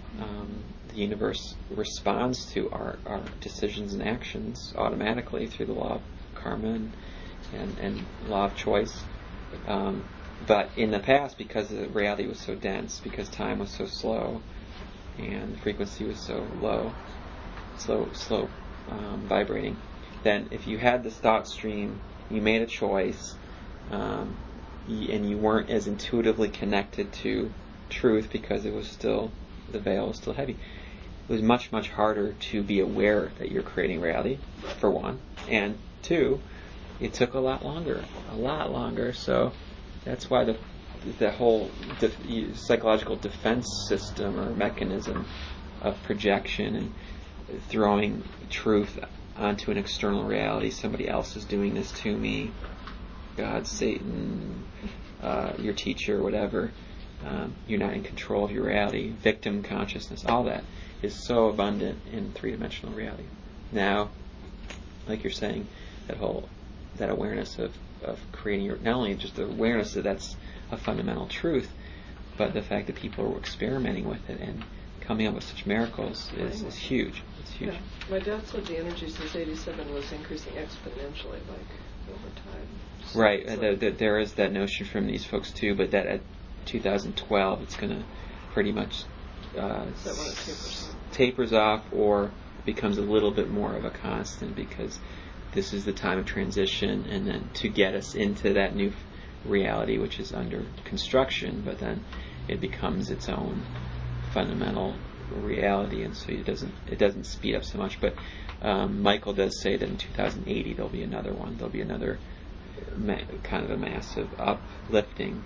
Um, the universe responds to our, our decisions and actions automatically through the law of karma and, and, and law of choice. Um, but in the past, because the reality was so dense, because time was so slow, and the frequency was so low, slow, slow um, vibrating, then if you had this thought stream, you made a choice, um, y- and you weren't as intuitively connected to truth because it was still, the veil was still heavy. It was much, much harder to be aware that you're creating reality, for one. And two, it took a lot longer, a lot longer. So that's why the the whole def- psychological defense system or mechanism of projection and throwing truth onto an external reality, somebody else is doing this to me, God, Satan, uh, your teacher, whatever, um, you're not in control of your reality, victim consciousness, all that is so abundant in three-dimensional reality. Now, like you're saying, that whole, that awareness of, of creating your, not only just the awareness that that's a fundamental truth, but the fact that people are experimenting with it and coming up with such miracles is, is huge. It's huge. Yeah. My dad said the energy since eighty-seven was increasing exponentially, like over time. So Right. it's Uh, like- the, the, there is that notion from these folks too, but that at two thousand twelve it's going to pretty much uh, Is that when it tapers off? tapers off or becomes a little bit more of a constant, because this is the time of transition, and then to get us into that new reality which is under construction, but then it becomes its own fundamental reality, and so it doesn't it doesn't speed up so much. But um, Michael does say that in two thousand eighty there'll be another one. There'll be another ma- kind of a massive uplifting.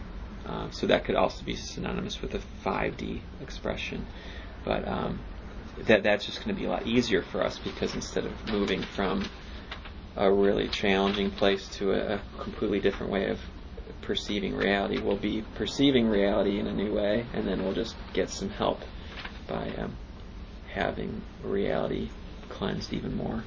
Uh, so that could also be synonymous with a five D expression, but um, that that's just going to be a lot easier for us, because instead of moving from a really challenging place to a, a completely different way of perceiving reality, we'll be perceiving reality in a new way, and then we'll just get some help by um, having reality cleansed even more.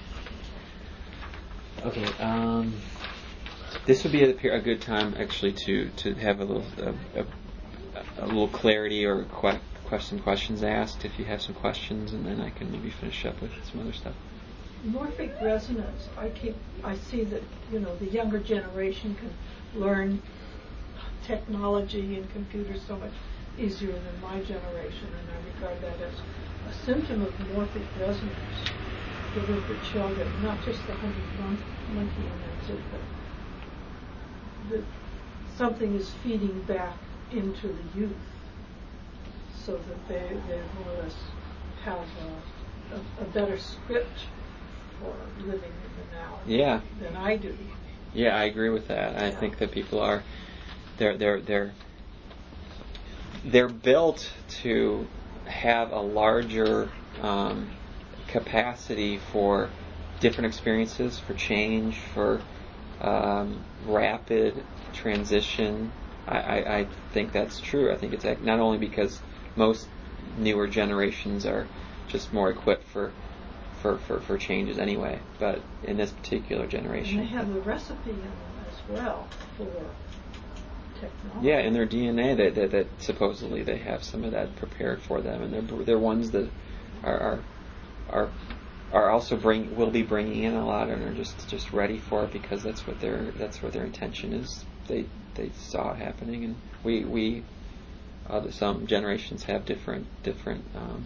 Okay, um, this would be a, a good time actually to, to have a little a, a, a little clarity or que- question questions asked if you have some questions, and then I can maybe finish up with some other stuff. Morphic resonance. I keep. I see that you know the younger generation can learn technology and computers so much easier than my generation, and I regard that as a symptom of morphic resonance. That of the children, not just the hundred mon- monkey image, but that something is feeding back into the youth, so that they they more or less have a, a, a better script for living in the now Yeah. than I do. Yeah, I agree with that. I Yeah. think that people are they're they're they're they're built to have a larger um, capacity for different experiences, for change, for um, rapid transition. I, I, I think that's true. I think it's ac- not only because most newer generations are just more equipped for For, for, for changes anyway, but in this particular generation. And they have the recipe in them as well for technology. Yeah, in their D N A, that, that that supposedly they have some of that prepared for them, and they're they're ones that are are are, are also bring will be bringing in a lot, and are just, just ready for it, because that's what their that's what their intention is. They they saw it happening, and we we other some generations have different different um,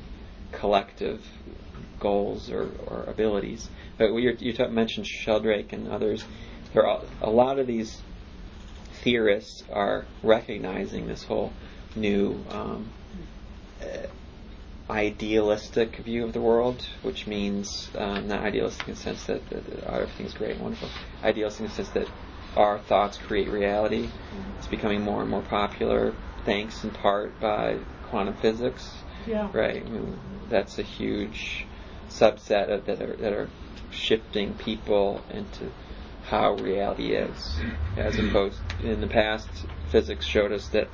collective goals or, or abilities. But you you talk, mentioned Sheldrake and others. There are a lot of these theorists are recognizing this whole new um, uh, idealistic view of the world, which means um, not idealistic in the sense that, that, that everything's great and wonderful. Idealistic in the sense that our thoughts create reality. Mm-hmm. It's becoming more and more popular, thanks in part by quantum physics. Yeah. Right. I mean, that's a huge subset of that are that are shifting people into how reality is, as opposed in the past, physics showed us that,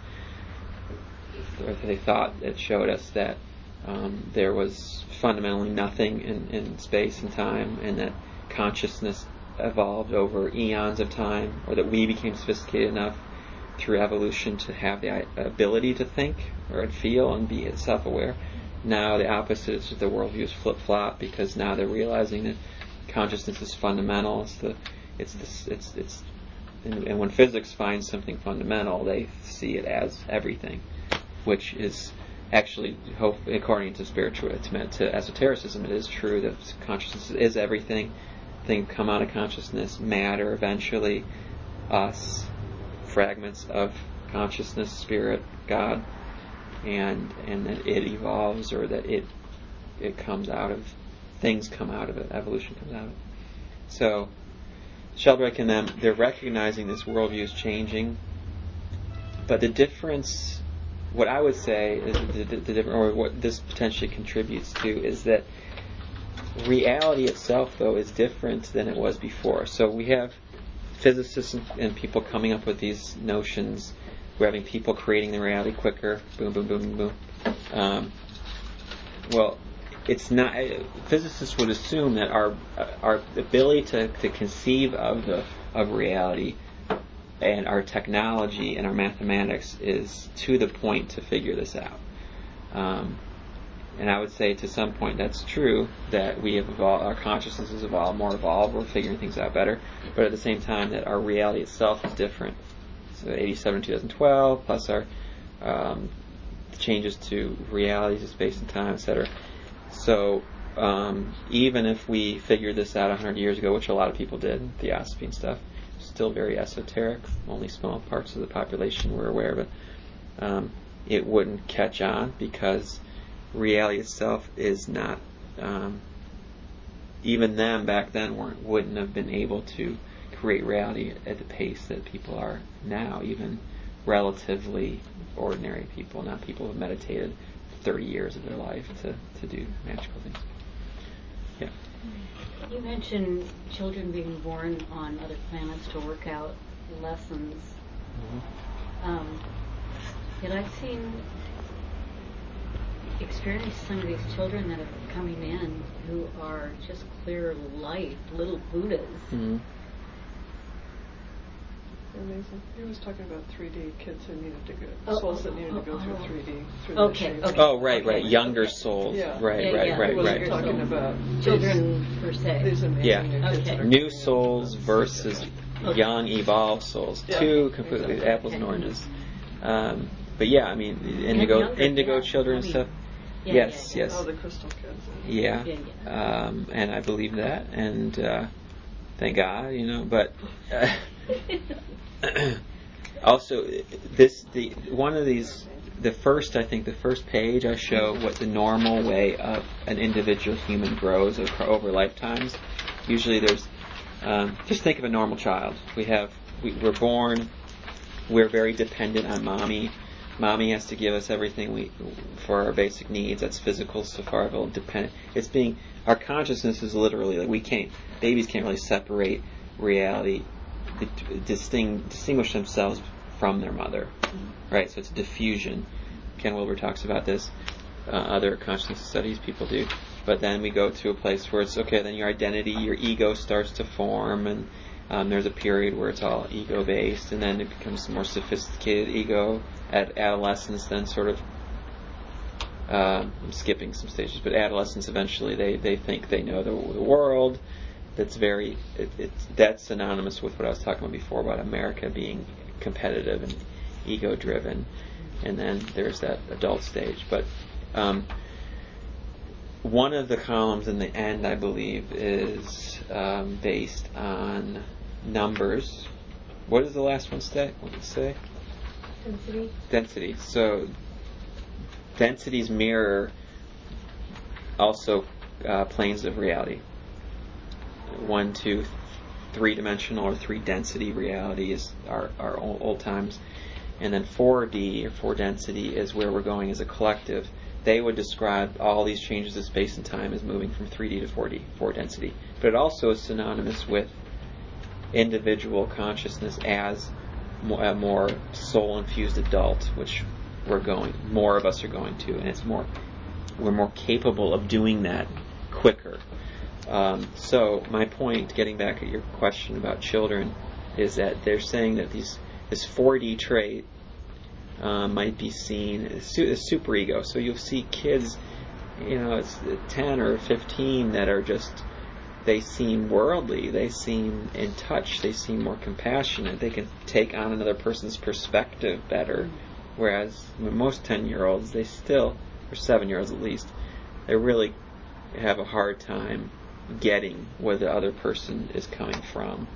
or they thought it showed us that um, there was fundamentally nothing in, in space and time, and that consciousness evolved over eons of time, or that we became sophisticated enough through evolution to have the ability to think or feel and be self-aware. Now the opposite is that the worldview is flip-flop, because now they're realizing that consciousness is fundamental. It's the It's this. It's it's, and, and when physics finds something fundamental, they see it as everything, which is actually, hope, according to spiritual, it's meant to esotericism. It is true that consciousness is everything. Things come out of consciousness, matter eventually, us, fragments of consciousness, spirit, God, and and that it evolves, or that it it comes out of things come out of it. Evolution comes out of it. So Sheldrake and them, they're recognizing this worldview is changing, but the difference, what I would say is the, the, the different, or what this potentially contributes to, is that reality itself, though, is different than it was before. So we have physicists and, and people coming up with these notions. We're having people creating the reality quicker. Boom, boom, boom, boom. Um, well. It's not. Physicists would assume that our our ability to, to conceive of the of reality, and our technology and our mathematics is to the point to figure this out. Um, and I would say to some point that's true, that we have evolved, our consciousness has evolved, more evolved, we're figuring things out better. But at the same time, that our reality itself is different. So eighty-seven, twenty twelve, plus our um, changes to realities of space and time, et cetera. So um, even if we figured this out one hundred years ago, which a lot of people did, theosophy and stuff, still very esoteric, only small parts of the population were aware of it, um, it wouldn't catch on, because reality itself is not, um, even them back then weren't, wouldn't have been able to create reality at the pace that people are now, even relatively ordinary people, not people who have meditated thirty years of their life to, to do magical things. Yeah. You mentioned children being born on other planets to work out lessons. Mm-hmm. Um, yet I've seen, experienced some of these children that are coming in who are just clear light, little Buddhas. Mm-hmm. Amazing. He was talking about three D kids who needed to go, oh, souls oh, that needed oh, to go oh, through oh. three D. Through Okay, the okay. Oh, right, right. Okay. Younger souls. Yeah. Right, Yeah, right, yeah. right, He wasn't right. talking about Children per these, se. these amazing Yeah. new kids Okay. that are New coming souls in. versus Okay. young evolved souls. Yeah. Two completely Exactly. apples and Okay. oranges. Um, but yeah, I mean, indigo, younger, indigo yeah. children I and mean, stuff. yeah, yes, yeah, yeah. yes. Oh, the crystal kids. Yeah, Yeah, yeah. Um, and I believe that, and uh, thank God, you know. But uh, also, this the one of these, the first I think the first page I show what the normal way of an individual human grows over, over lifetimes. Usually, there's um, just think of a normal child. We have we, we're born. We're very dependent on mommy. Mommy has to give us everything we for our basic needs. That's physical, survival, dependent. It's being our consciousness is literally like we can't. Babies can't really separate reality, distinct, distinguish themselves from their mother, right? So it's diffusion. Ken Wilber talks about this. Uh, other consciousness studies people do. But then we go to a place where it's okay. Then your identity, your ego starts to form, and um, there's a period where it's all ego-based, and then it becomes more sophisticated ego at adolescence. Then sort of, uh, I'm skipping some stages, but adolescence eventually they, they think they know the, the world. That's very it, it's that's synonymous with what I was talking about before about America being competitive and ego-driven, and then there's that adult stage. But um, one of the columns in the end, I believe, is um, based on numbers. What does the last one say? What does it say? Density. Density. So densities mirror also uh, planes of reality. One, two, three-dimensional or three-density reality is our, our old, old times. And then four D, or four-density, is where we're going as a collective. They would describe all these changes of space and time as moving from three D to four D, four-density. But it also is synonymous with individual consciousness as a more soul-infused adult, which we're going, more of us are going to, and it's more, we're more capable of doing that quicker. Um, so my point, getting back at your question about children, is that they're saying that these this four D trait uh, might be seen as, su- as superego. So you'll see kids, you know, it's ten or fifteen that are just, they seem worldly, they seem in touch, they seem more compassionate, they can take on another person's perspective better. Whereas most ten-year-olds, they still, or seven-year-olds at least, they really have a hard time getting where the other person is coming from.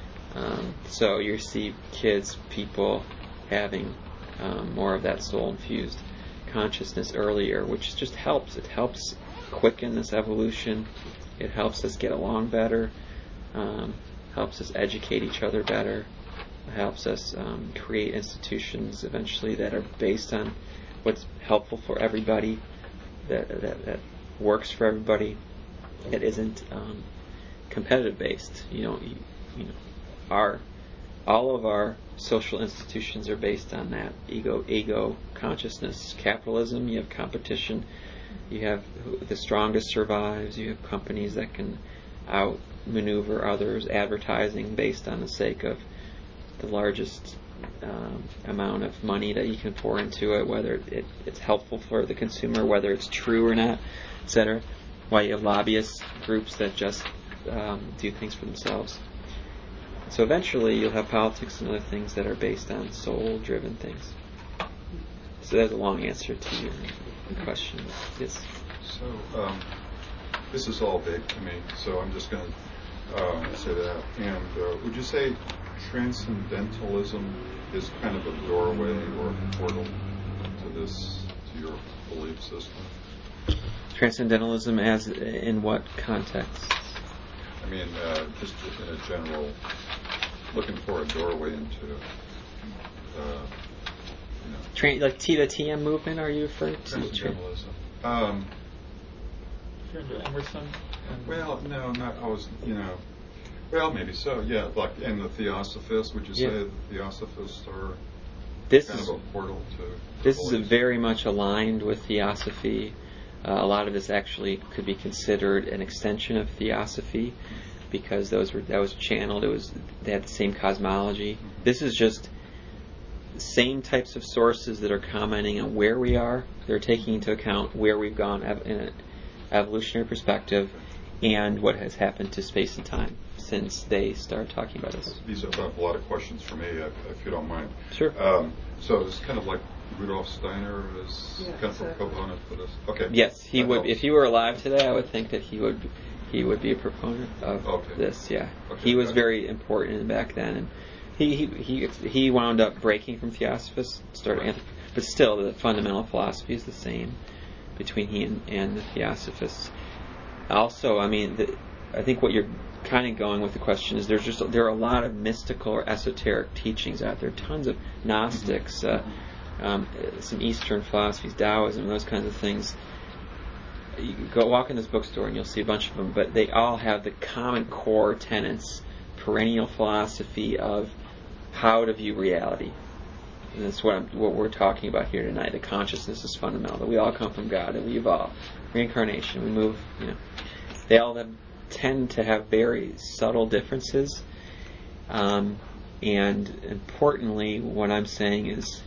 Um, so you see kids, people having um, more of that soul-infused consciousness earlier, which just helps. It helps quicken this evolution. It helps us get along better. Um, helps us educate each other better. It helps us um, create institutions eventually that are based on what's helpful for everybody, that that, that works for everybody. It isn't um, competitive based. You know, you, you know, our all of our social institutions are based on that ego ego consciousness. Capitalism, you have competition. You have the strongest survives. You have companies that can outmaneuver others. Advertising based on the sake of the largest um, amount of money that you can pour into it, whether it, it's helpful for the consumer, whether it's true or not, et cetera. Why you have lobbyist groups that just um, do things for themselves. So eventually you'll have politics and other things that are based on soul-driven things. So that's a long answer to your question. Yes. So um, this is all vague to me, so I'm just going to um, say that. And uh, would you say transcendentalism is kind of a doorway or a portal to this, to your belief system? Transcendentalism as in what context? I mean, uh, just in a general, looking for a doorway into, uh, you know, Tra- like T the T M movement, are you referring to? transcendentalism. Um, Emerson? And well, no, not. I was, you know, well, maybe so. Yeah, like, and the Theosophists. Would you Yeah. say the Theosophists are This kind is of a portal to? this is a beliefs? very much aligned with Theosophy. Uh, a lot of this actually could be considered an extension of Theosophy, because those were that was channeled. It was they had the same cosmology. This is just the same types of sources that are commenting on where we are. They're taking into account where we've gone ev- in an evolutionary perspective, and what has happened to space and time since they started talking about this. These are a lot of questions for me, if, if you don't mind. Sure. Um, so it's kind of like Rudolf Steiner is Yeah, kind of exactly. a proponent for this. Okay. Yes, he That would. helps. If he were alive today, I would think that he would. He would be a proponent of Okay. this. Yeah, Okay, he was gotcha. very important back then, and he he he, he wound up breaking from Theosophists, started, Right. anthrop- but still the fundamental philosophy is the same between he and, and the Theosophists. Also, I mean, the, I think what you're kind of going with the question is there's just there are a lot of mystical or esoteric teachings out there. Tons of Gnostics, uh, um, some Eastern philosophies, Taoism, those kinds of things. You go walk in this bookstore and you'll see a bunch of them, but they all have the common core tenets, perennial philosophy of how to view reality. And that's what I'm, what we're talking about here tonight. The consciousness is fundamental. That we all come from God. That we evolve, reincarnation. We move. You know, they all have, tend to have very subtle differences. Um, and importantly, what I'm saying is,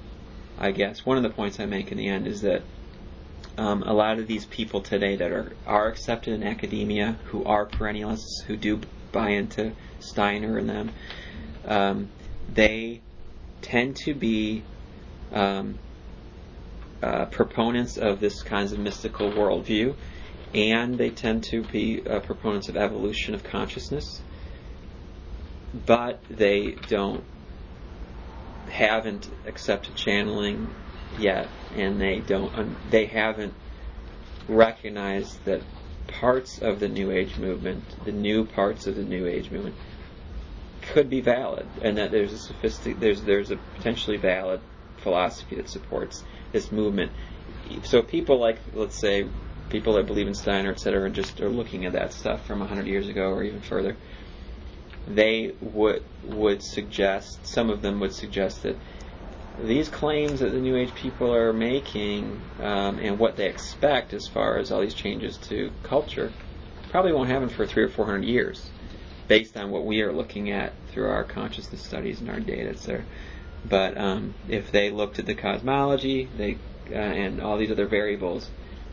I guess one of the points I make in the end is that um, a lot of these people today that are are accepted in academia, who are perennialists, who do buy into Steiner and them, um, they tend to be um, uh, proponents of this kinds of mystical worldview, and they tend to be uh, proponents of evolution of consciousness, but they don't haven't accepted channeling yet, and they don't um, they haven't recognized that parts of the New Age movement, the new parts of the New Age movement, could be valid, and that there's a sophistic there's there's a potentially valid philosophy that supports this movement. So people like, let's say, people that believe in Steiner, et cetera, and just are looking at that stuff from a hundred years ago or even further, they would would suggest, some of them would suggest that these claims that the New Age people are making um, and what they expect as far as all these changes to culture probably won't happen for three or four hundred years, based on what we are looking at through our consciousness studies and our data, et cetera. But um, if they looked at the cosmology, they uh, and all these other variables,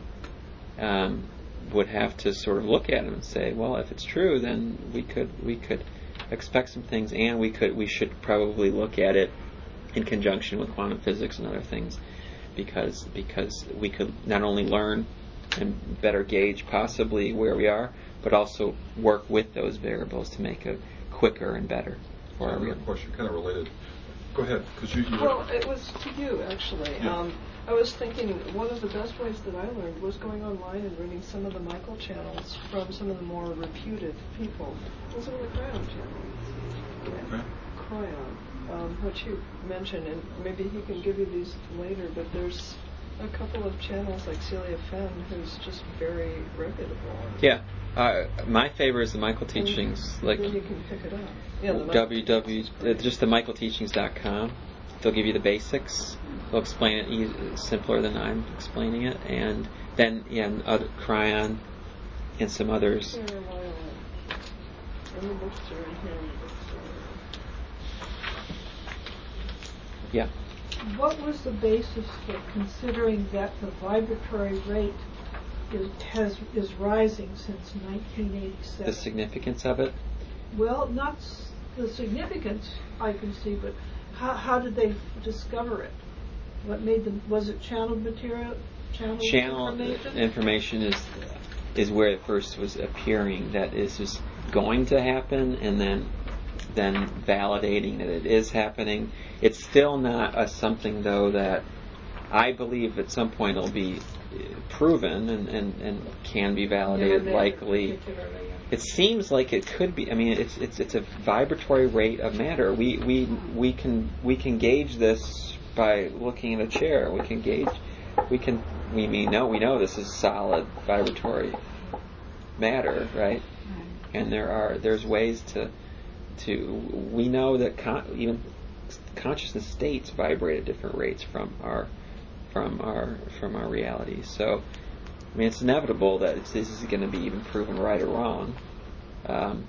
um, would have to sort of look at them and say, well, if it's true, then we could we could expect some things, and we could we should probably look at it in conjunction with quantum physics and other things, because because we could not only learn and better gauge possibly where we are, but also work with those variables to make it quicker and better for our real. question kind of related. Go ahead, because you, you. Well, it was to you actually. Yeah. Um, I was thinking one of the best ways that I learned was going online and reading some of the Michael channels from some of the more reputed people, and some of the Cryon channels. Okay. Cryon, um, which you mentioned, and maybe he can give you these later. But there's a couple of channels like Celia Fenn, who's just very reputable. Yeah. Uh, my favorite is the Michael Teachings, and like then you can pick it up. Yeah, the w w w uh, just the michael teachings dot com. They'll give you the basics. They'll explain it easy, simpler than I'm explaining it, and then yeah, and other Cryon and some others. Here, while I- in the bookstore, in here in the bookstore. Yeah. What was the basis for considering that the vibratory rate is, has, is rising since nineteen eighty-seven? The significance of it. Well, not s- the significance I can see, but how, how did they f- discover it? What made them? Was it channeled material? Channeled Channel information? information is is where it first was appearing. That is just going to happen, and then then validating that it is happening. It's still not a something though that I believe at some point it'll be proven and, and, and can be validated. Never Likely, particularly, yeah. it seems like it could be. I mean, it's it's it's a vibratory rate of matter. We we we can we can gauge this by looking at a chair. We can gauge. We can we, we know we know this is solid vibratory matter, right? And there are there's ways to to we know that con, even consciousness states vibrate at different rates from our from our from our reality. So I mean, it's inevitable that it's, this is going to be even proven right or wrong. Um,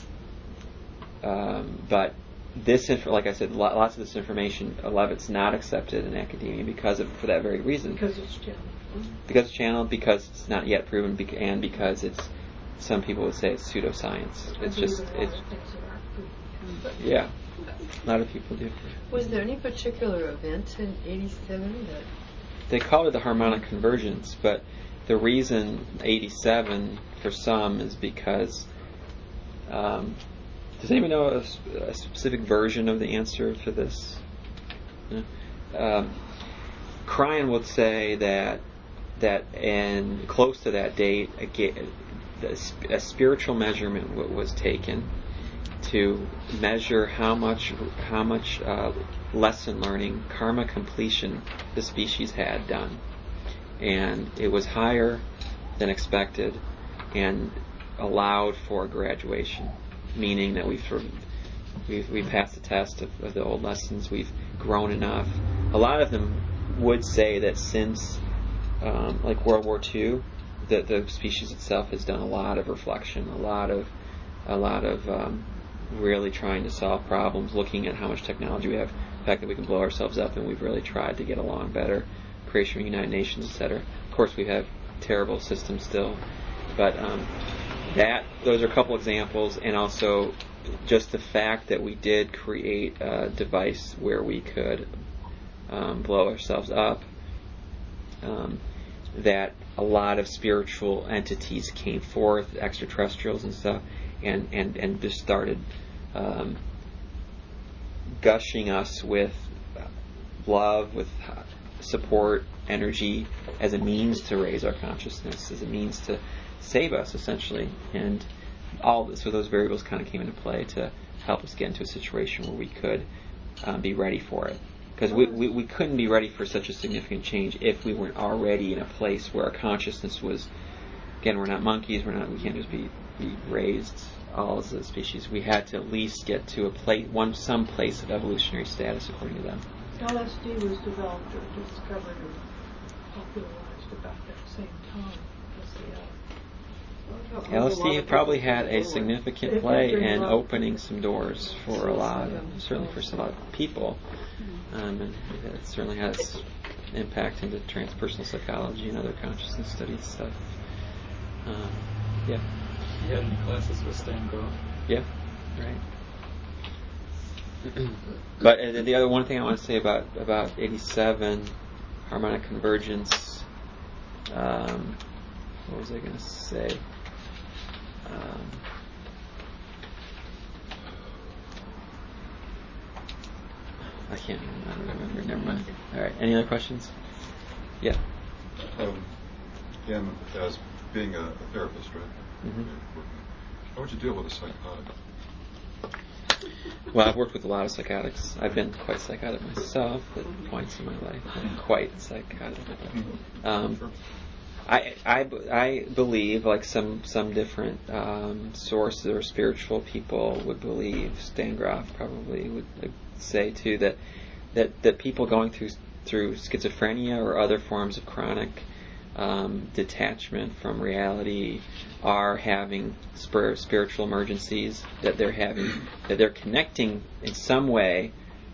um, but this, inf- like I said, lo- lots of this information, a lot of it's not accepted in academia because of for that very reason. Because it's channeled. Because it's channeled, because it's not yet proven, bec- and because it's some people would say it's pseudoscience. It's just it's yeah. A lot of people do. Was there any particular event in eighty-seven that? They call it the harmonic convergence, but the reason eighty-seven for some is because um, does anyone know a, a specific version of the answer to this? No? Um, Cryon would say that that and close to that date, again, a spiritual measurement w- was taken to measure how much how much uh, lesson learning, karma completion the species had done, and it was higher than expected, and allowed for graduation, meaning that we've we've, we've passed the test of, of the old lessons. We've grown enough. A lot of them would say that since um, like World War Two, that the species itself has done a lot of reflection, a lot of a lot of um, really trying to solve problems, looking at how much technology we have, the fact that we can blow ourselves up, and we've really tried to get along better, creation of United Nations, et cetera. Of course, we have terrible systems still, but um, that those are a couple examples, and also just the fact that we did create a device where we could um, blow ourselves up. Um, that a lot of spiritual entities came forth, extraterrestrials and stuff, and, and, and just started um, gushing us with love, with support, energy, as a means to raise our consciousness, as a means to save us, essentially. And all this, so those variables kind of came into play to help us get into a situation where we could um, be ready for it. Because we, we, we couldn't be ready for such a significant change if we weren't already in a place where our consciousness was, again, we're not monkeys, we're not, we can't just be, be raised all as a species. We had to at least get to a place, one, some place of evolutionary status according to them. L S D was developed or discovered or popularized about that same time as the uh, L S D probably had a significant play in opening some doors for a lot, certainly for a lot of people, um, and it certainly has impact into transpersonal psychology and other consciousness studies stuff. Um, yeah. You had any classes with Stan Grof? Yeah, right. But uh, the other one thing I want to say about about eighty-seven, harmonic convergence. Um, what was I going to say? Um, I can't even I don't remember. Never mind. All right. Any other questions? Yeah. Um, again, as being a, a therapist, right? Mm-hmm. How would you deal with a psychotic? Well, I've worked with a lot of psychotics. I've been quite psychotic myself at points in my life. I'm quite psychotic. Um, I, I, I believe, like some some different um, sources or spiritual people would believe, Stan Grof probably would say too, that that, that people going through through schizophrenia or other forms of chronic um, detachment from reality are having spir- spiritual emergencies, that they're having, that they're connecting in some way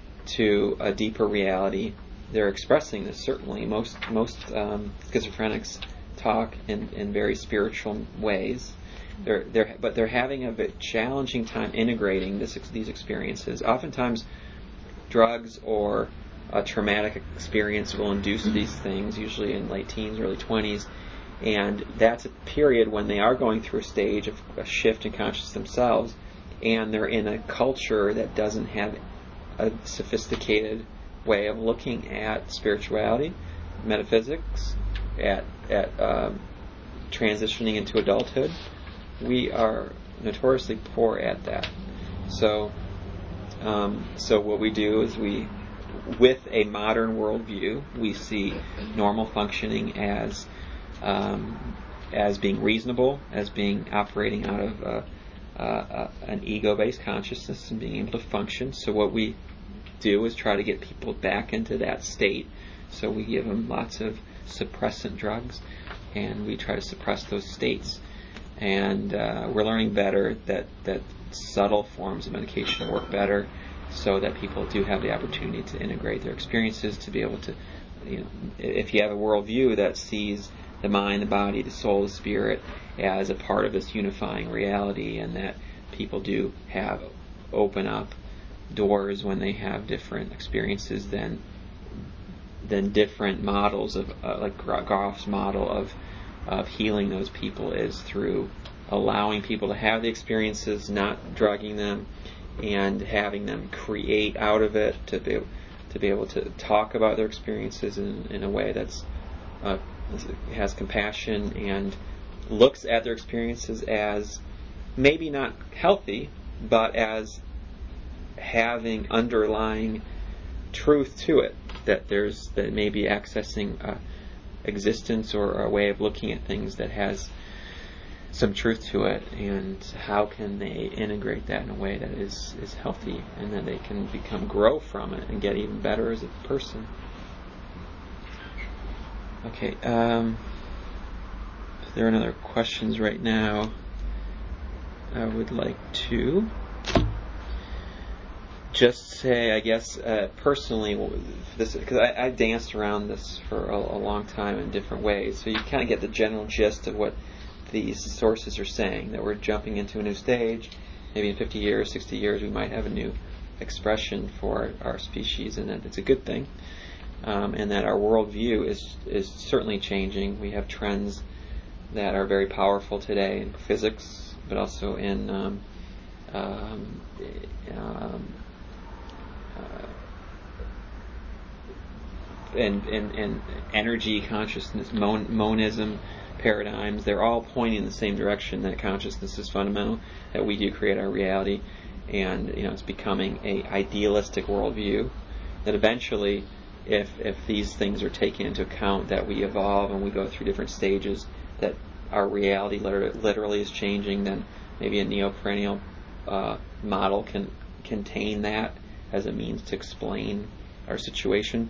to a deeper reality. They're expressing this, certainly. Most most um, schizophrenics talk in, in very spiritual ways. They're they're but they're having a bit challenging time integrating this these experiences. Oftentimes, drugs or a traumatic experience will induce these things, usually in late teens, early twenties, and that's a period when they are going through a stage of a shift in consciousness themselves, and they're in a culture that doesn't have a sophisticated way of looking at spirituality, metaphysics, at at um, transitioning into adulthood. We are notoriously poor at that. So, um, so what we do is we, with a modern worldview, we see normal functioning as um, as being reasonable, as being operating out of uh, uh, uh, an ego-based consciousness and being able to function. So what we do is try to get people back into that state. So we give them lots of suppressant drugs, and we try to suppress those states. And uh, we're learning better that, that subtle forms of medication work better, so that people do have the opportunity to integrate their experiences, to be able to, you know, if you have a worldview that sees the mind, the body, the soul, the spirit as a part of this unifying reality, and that people do have open up doors when they have different experiences, then then different models of uh, like Grof's model of of healing those people is through allowing people to have the experiences, not drugging them, and having them create out of it, to be to be able to talk about their experiences in, in a way that's uh, has compassion and looks at their experiences as maybe not healthy, but as having underlying truth to it, that there's that may be accessing uh, existence or a way of looking at things that has some truth to it, and how can they integrate that in a way that is, is healthy, and that they can become grow from it and get even better as a person. Okay, um, if there are no other questions right now, I would like to just say, I guess, uh, personally, this because I, I danced around this for a, a long time in different ways, so you kind of get the general gist of what these sources are saying, that we're jumping into a new stage. Maybe in fifty years, sixty years, we might have a new expression for our species, and that it's a good thing. um, and that our worldview is is certainly changing. We have trends that are very powerful today in physics, but also in um, um, um, uh, and, and, and energy consciousness, mon- monism paradigms. They're all pointing in the same direction, that consciousness is fundamental, that we do create our reality, and you know it's becoming a idealistic worldview. That eventually, if if these things are taken into account, that we evolve and we go through different stages, that our reality liter- literally is changing, then maybe a neoperennial uh, model can contain that as a means to explain our situation.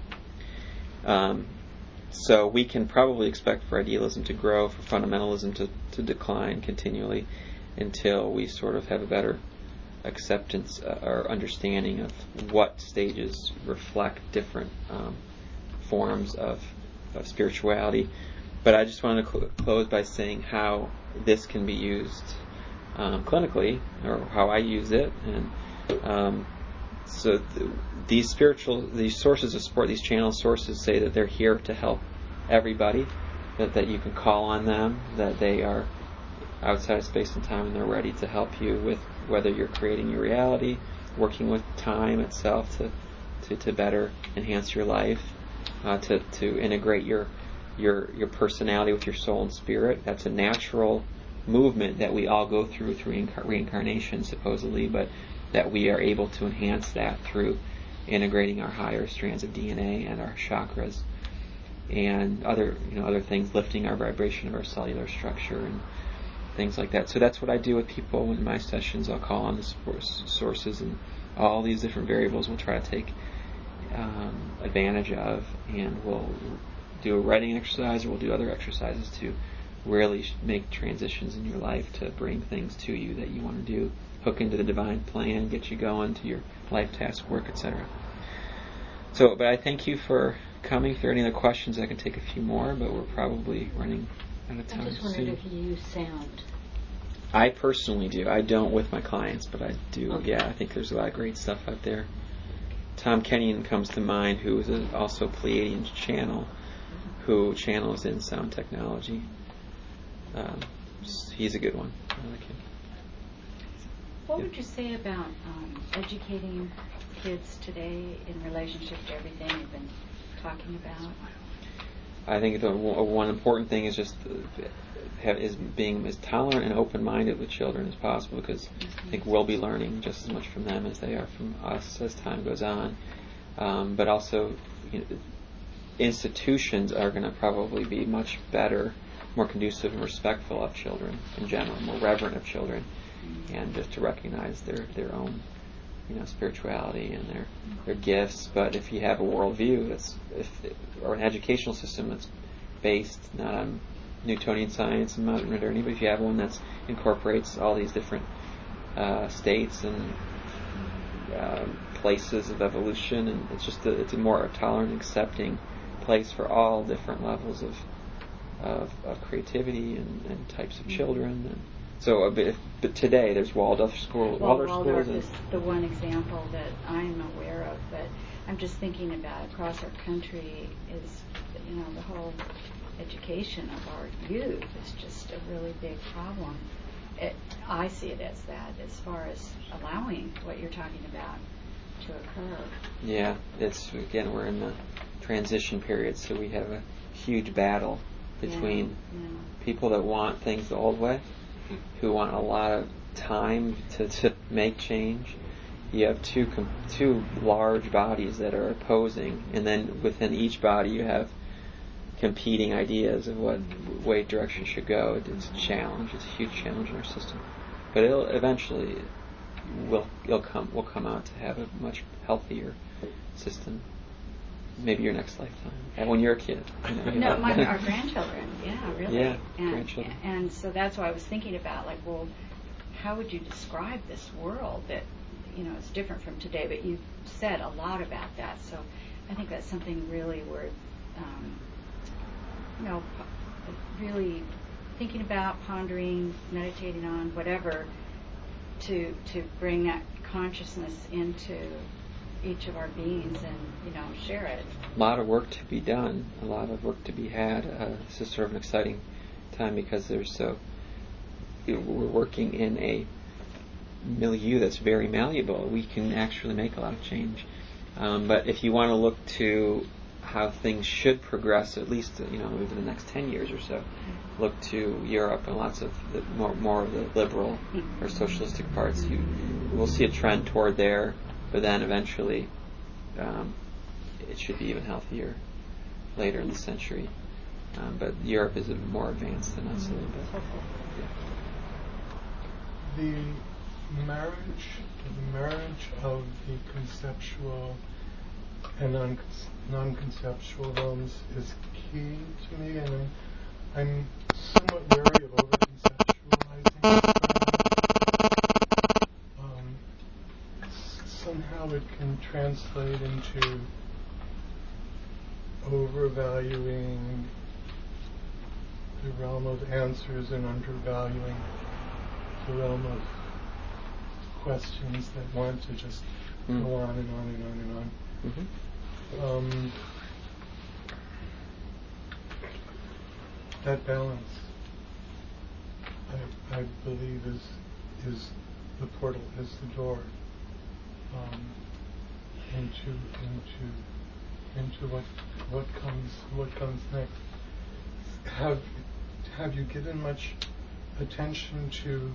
Um, so we can probably expect for idealism to grow, for fundamentalism to, to decline continually, until we sort of have a better acceptance uh, or understanding of what stages reflect different um, forms of, of spirituality. But I just wanted to cl- close by saying how this can be used um, clinically, or how I use it. And um, so th- these spiritual, these sources of support, these channel sources, say that they're here to help everybody, that, that you can call on them, that they are outside of space and time, and they're ready to help you with whether you're creating your reality, working with time itself to to, to better enhance your life, uh, to, to integrate your your your personality with your soul and spirit. That's a natural movement that we all go through through reincar- reincarnation, supposedly, but that we are able to enhance that through integrating our higher strands of D N A and our chakras and other you know other things, lifting our vibration of our cellular structure and things like that. So that's what I do with people in my sessions. I'll call on the sources, and all these different variables we'll try to take um, advantage of, and we'll do a writing exercise, or we'll do other exercises to really make transitions in your life to bring things to you that you want to do, hook into the divine plan, get you going to your life task, work, et cetera. So, but I thank you for coming. If there are any other questions, I can take a few more, but we're probably running out of time. I just wondered soon. if you use sound. I personally do. I don't with my clients, but I do. Okay. Yeah, I think there's a lot of great stuff out there. Tom Kenyon comes to mind, who is a, also a Pleiadian channel, who channels in sound technology. Um, he's a good one. I like him. What would you say about um, educating kids today in relationship to everything you've been talking about? I think the one important thing is just have, is being as tolerant and open-minded with children as possible, because mm-hmm. I think we'll be learning just as much from them as they are from us as time goes on. Um, but also, you know, institutions are going to probably be much better, more conducive and respectful of children in general, more reverent of children, mm-hmm. and just to recognize their, their own you know, spirituality and their their gifts. But if you have a worldview that's if or an educational system that's based not on Newtonian science and modern modernity, but if you have one that incorporates all these different uh, states and uh, places of evolution, and it's just a, it's a more tolerant, accepting place for all different levels of of, of creativity and, and types of children. And so, uh, but, but today there's Waldorf school. Well, Waldorf, Waldorf schools is the one example that I'm aware of, but I'm just thinking about across our country is, you know, the whole education of our youth is just a really big problem. It, I see it as that, as far as allowing what you're talking about to occur. Yeah, it's again we're in the transition period, so we have a huge battle between yeah, yeah. people that want things the old way, who want a lot of time to, to make change. You have two com- two large bodies that are opposing, and then within each body you have competing ideas of what way direction should go. It's a challenge. It's a huge challenge in our system, but it'll eventually will it'll come will come out to have a much healthier system. Maybe your next lifetime, and when you're a kid. You know, no, my, our grandchildren. Yeah, really. Yeah, and, grandchildren. And so that's why I was thinking about, like, well, how would you describe this world that, you know, is different from today? But you said a lot about that, so I think that's something really worth, um, you know, really thinking about, pondering, meditating on, whatever, to to bring that consciousness into each of our beings and, you know, share it. A lot of work to be done, a lot of work to be had. Uh, this is sort of an exciting time because there's so you know, we're working in a milieu that's very malleable. We can actually make a lot of change. Um, but if you want to look to how things should progress, at least you know over the next ten years or so, look to Europe and lots of the more more of the liberal or socialistic parts. You will see a trend toward there, but then eventually um, it should be even healthier later in the century. Um, but Europe is more advanced than us a little bit. Yeah. The marriage, the marriage of the conceptual and non non-conceptual realms is key to me, and I'm, I'm somewhat wary of over-conceptualizing. Um, somehow it can translate into overvaluing the realm of answers and undervaluing the realm of questions that want to just mm. go on and on and on and on. Mm-hmm. Um, that balance, I, I believe, is is the portal, is the door um, into into into what what comes what comes next. Have have you given much attention to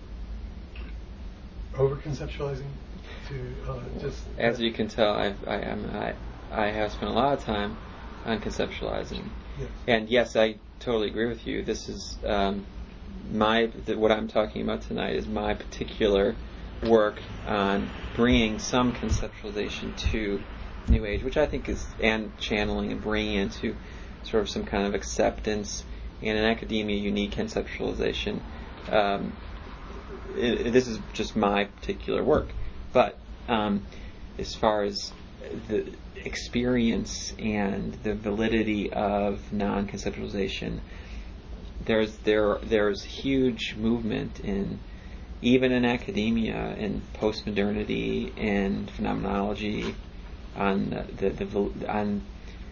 over-conceptualizing? To uh, just as you can tell, I've, I am I I have spent a lot of time on conceptualizing, yes. And yes, I totally agree with you. This is um, my the, what I'm talking about tonight is my particular work on bringing some conceptualization to New Age, which I think is and channeling and bringing into sort of some kind of acceptance and in academia you need conceptualization. Um, it, it, this is just my particular work. But um, as far as the experience and the validity of non-conceptualization, there's there there's huge movement in even in academia in postmodernity and phenomenology on the, the, the on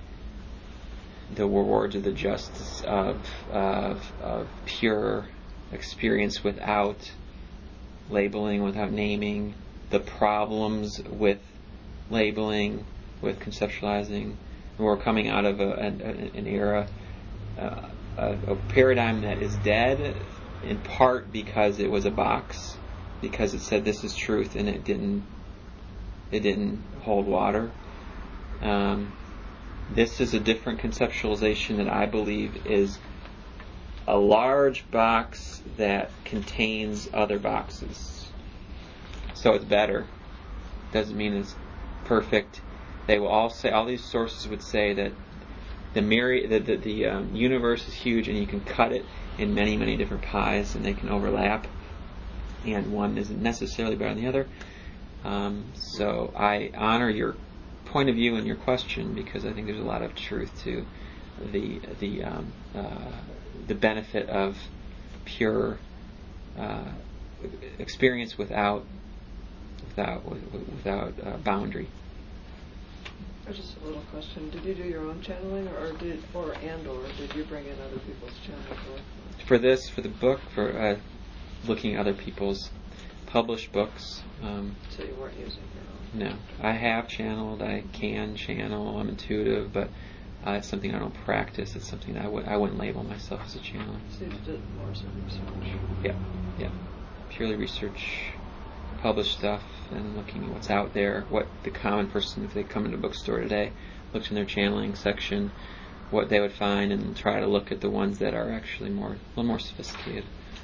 the rewards of the justice of of, of pure experience without labeling, without naming. The problems with labeling, with conceptualizing. And we're coming out of a, an, an era, uh, a, a paradigm that is dead, in part because it was a box, because it said this is truth and it didn't, it didn't hold water. Um, this is a different conceptualization that I believe is a large box that contains other boxes. So it's better. Doesn't mean it's perfect. They will all say, all these sources would say that the myri- the, the, the um, universe is huge and you can cut it in many, many different pies and they can overlap. And one isn't necessarily better than the other. Um, so I honor your point of view and your question because I think there's a lot of truth to the the um, uh, the benefit of pure uh, experience without without without uh, boundary. Just a little question: did you do your own channeling, or did, or and or did you bring in other people's channeling? For this, for the book, for uh, looking at other people's published books. Um, so you weren't using your own? No, I have channeled. I can channel. I'm intuitive, but uh, it's something I don't practice. It's something that I w- I wouldn't label myself as a channeler. So you did more sort of research? Yeah, yeah. Purely research, published stuff, and looking at what's out there, what the common person, if they come into a bookstore today, looks in their channeling section, what they would find, and try to look at the ones that are actually more, a little more sophisticated.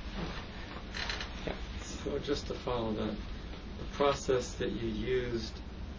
Yeah. So just to follow that, the process that you used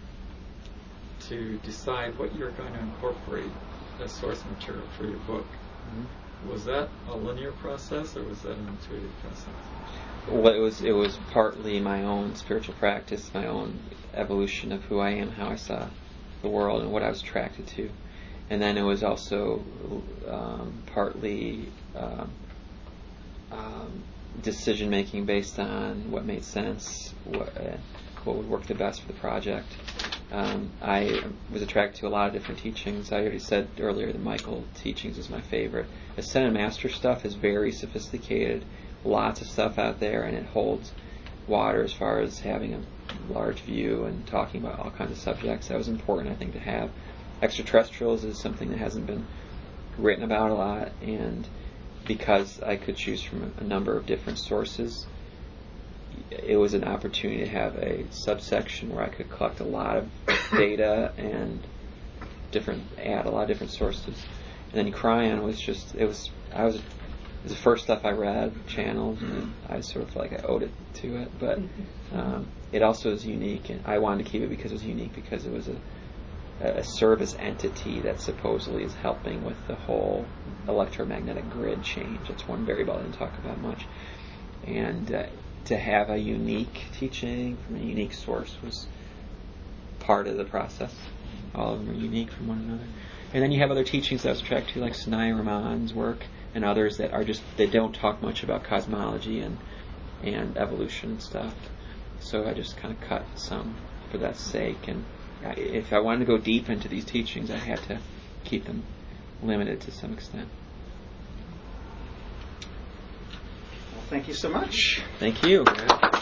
to decide what you're going to incorporate as source material for your book, mm-hmm. was that a linear process or was that an intuitive process? Well, it was it was partly my own spiritual practice, my own evolution of who I am, how I saw the world, and what I was attracted to. And then it was also um, partly um, um, decision making based on what made sense, what uh, what would work the best for the project. Um, I was attracted to a lot of different teachings. I already said earlier that Michael teachings is my favorite. Ascended Master stuff is very sophisticated, lots of stuff out there, and it holds water as far as having a large view and talking about all kinds of subjects. That was important, I think, to have. Extraterrestrials is something that hasn't been written about a lot, and because I could choose from a number of different sources, it was an opportunity to have a subsection where I could collect a lot of data and different add a lot of different sources. And then Cryon was just it was I was it was the first stuff I read, channeled, and I sort of felt like I owed it to it. But um, it also is unique, and I wanted to keep it because it was unique because it was a a service entity that supposedly is helping with the whole electromagnetic grid change. That's one variable I didn't talk about much. And uh, to have a unique teaching from a unique source was part of the process. All of them are unique from one another. And then you have other teachings that I was attracted to, like Sanaya Raman's work, and others that are just, they don't talk much about cosmology and, and evolution and stuff. So I just kind of cut some for that sake. And I, if I wanted to go deep into these teachings, I had to keep them limited to some extent. Well, thank you so much. Thank you.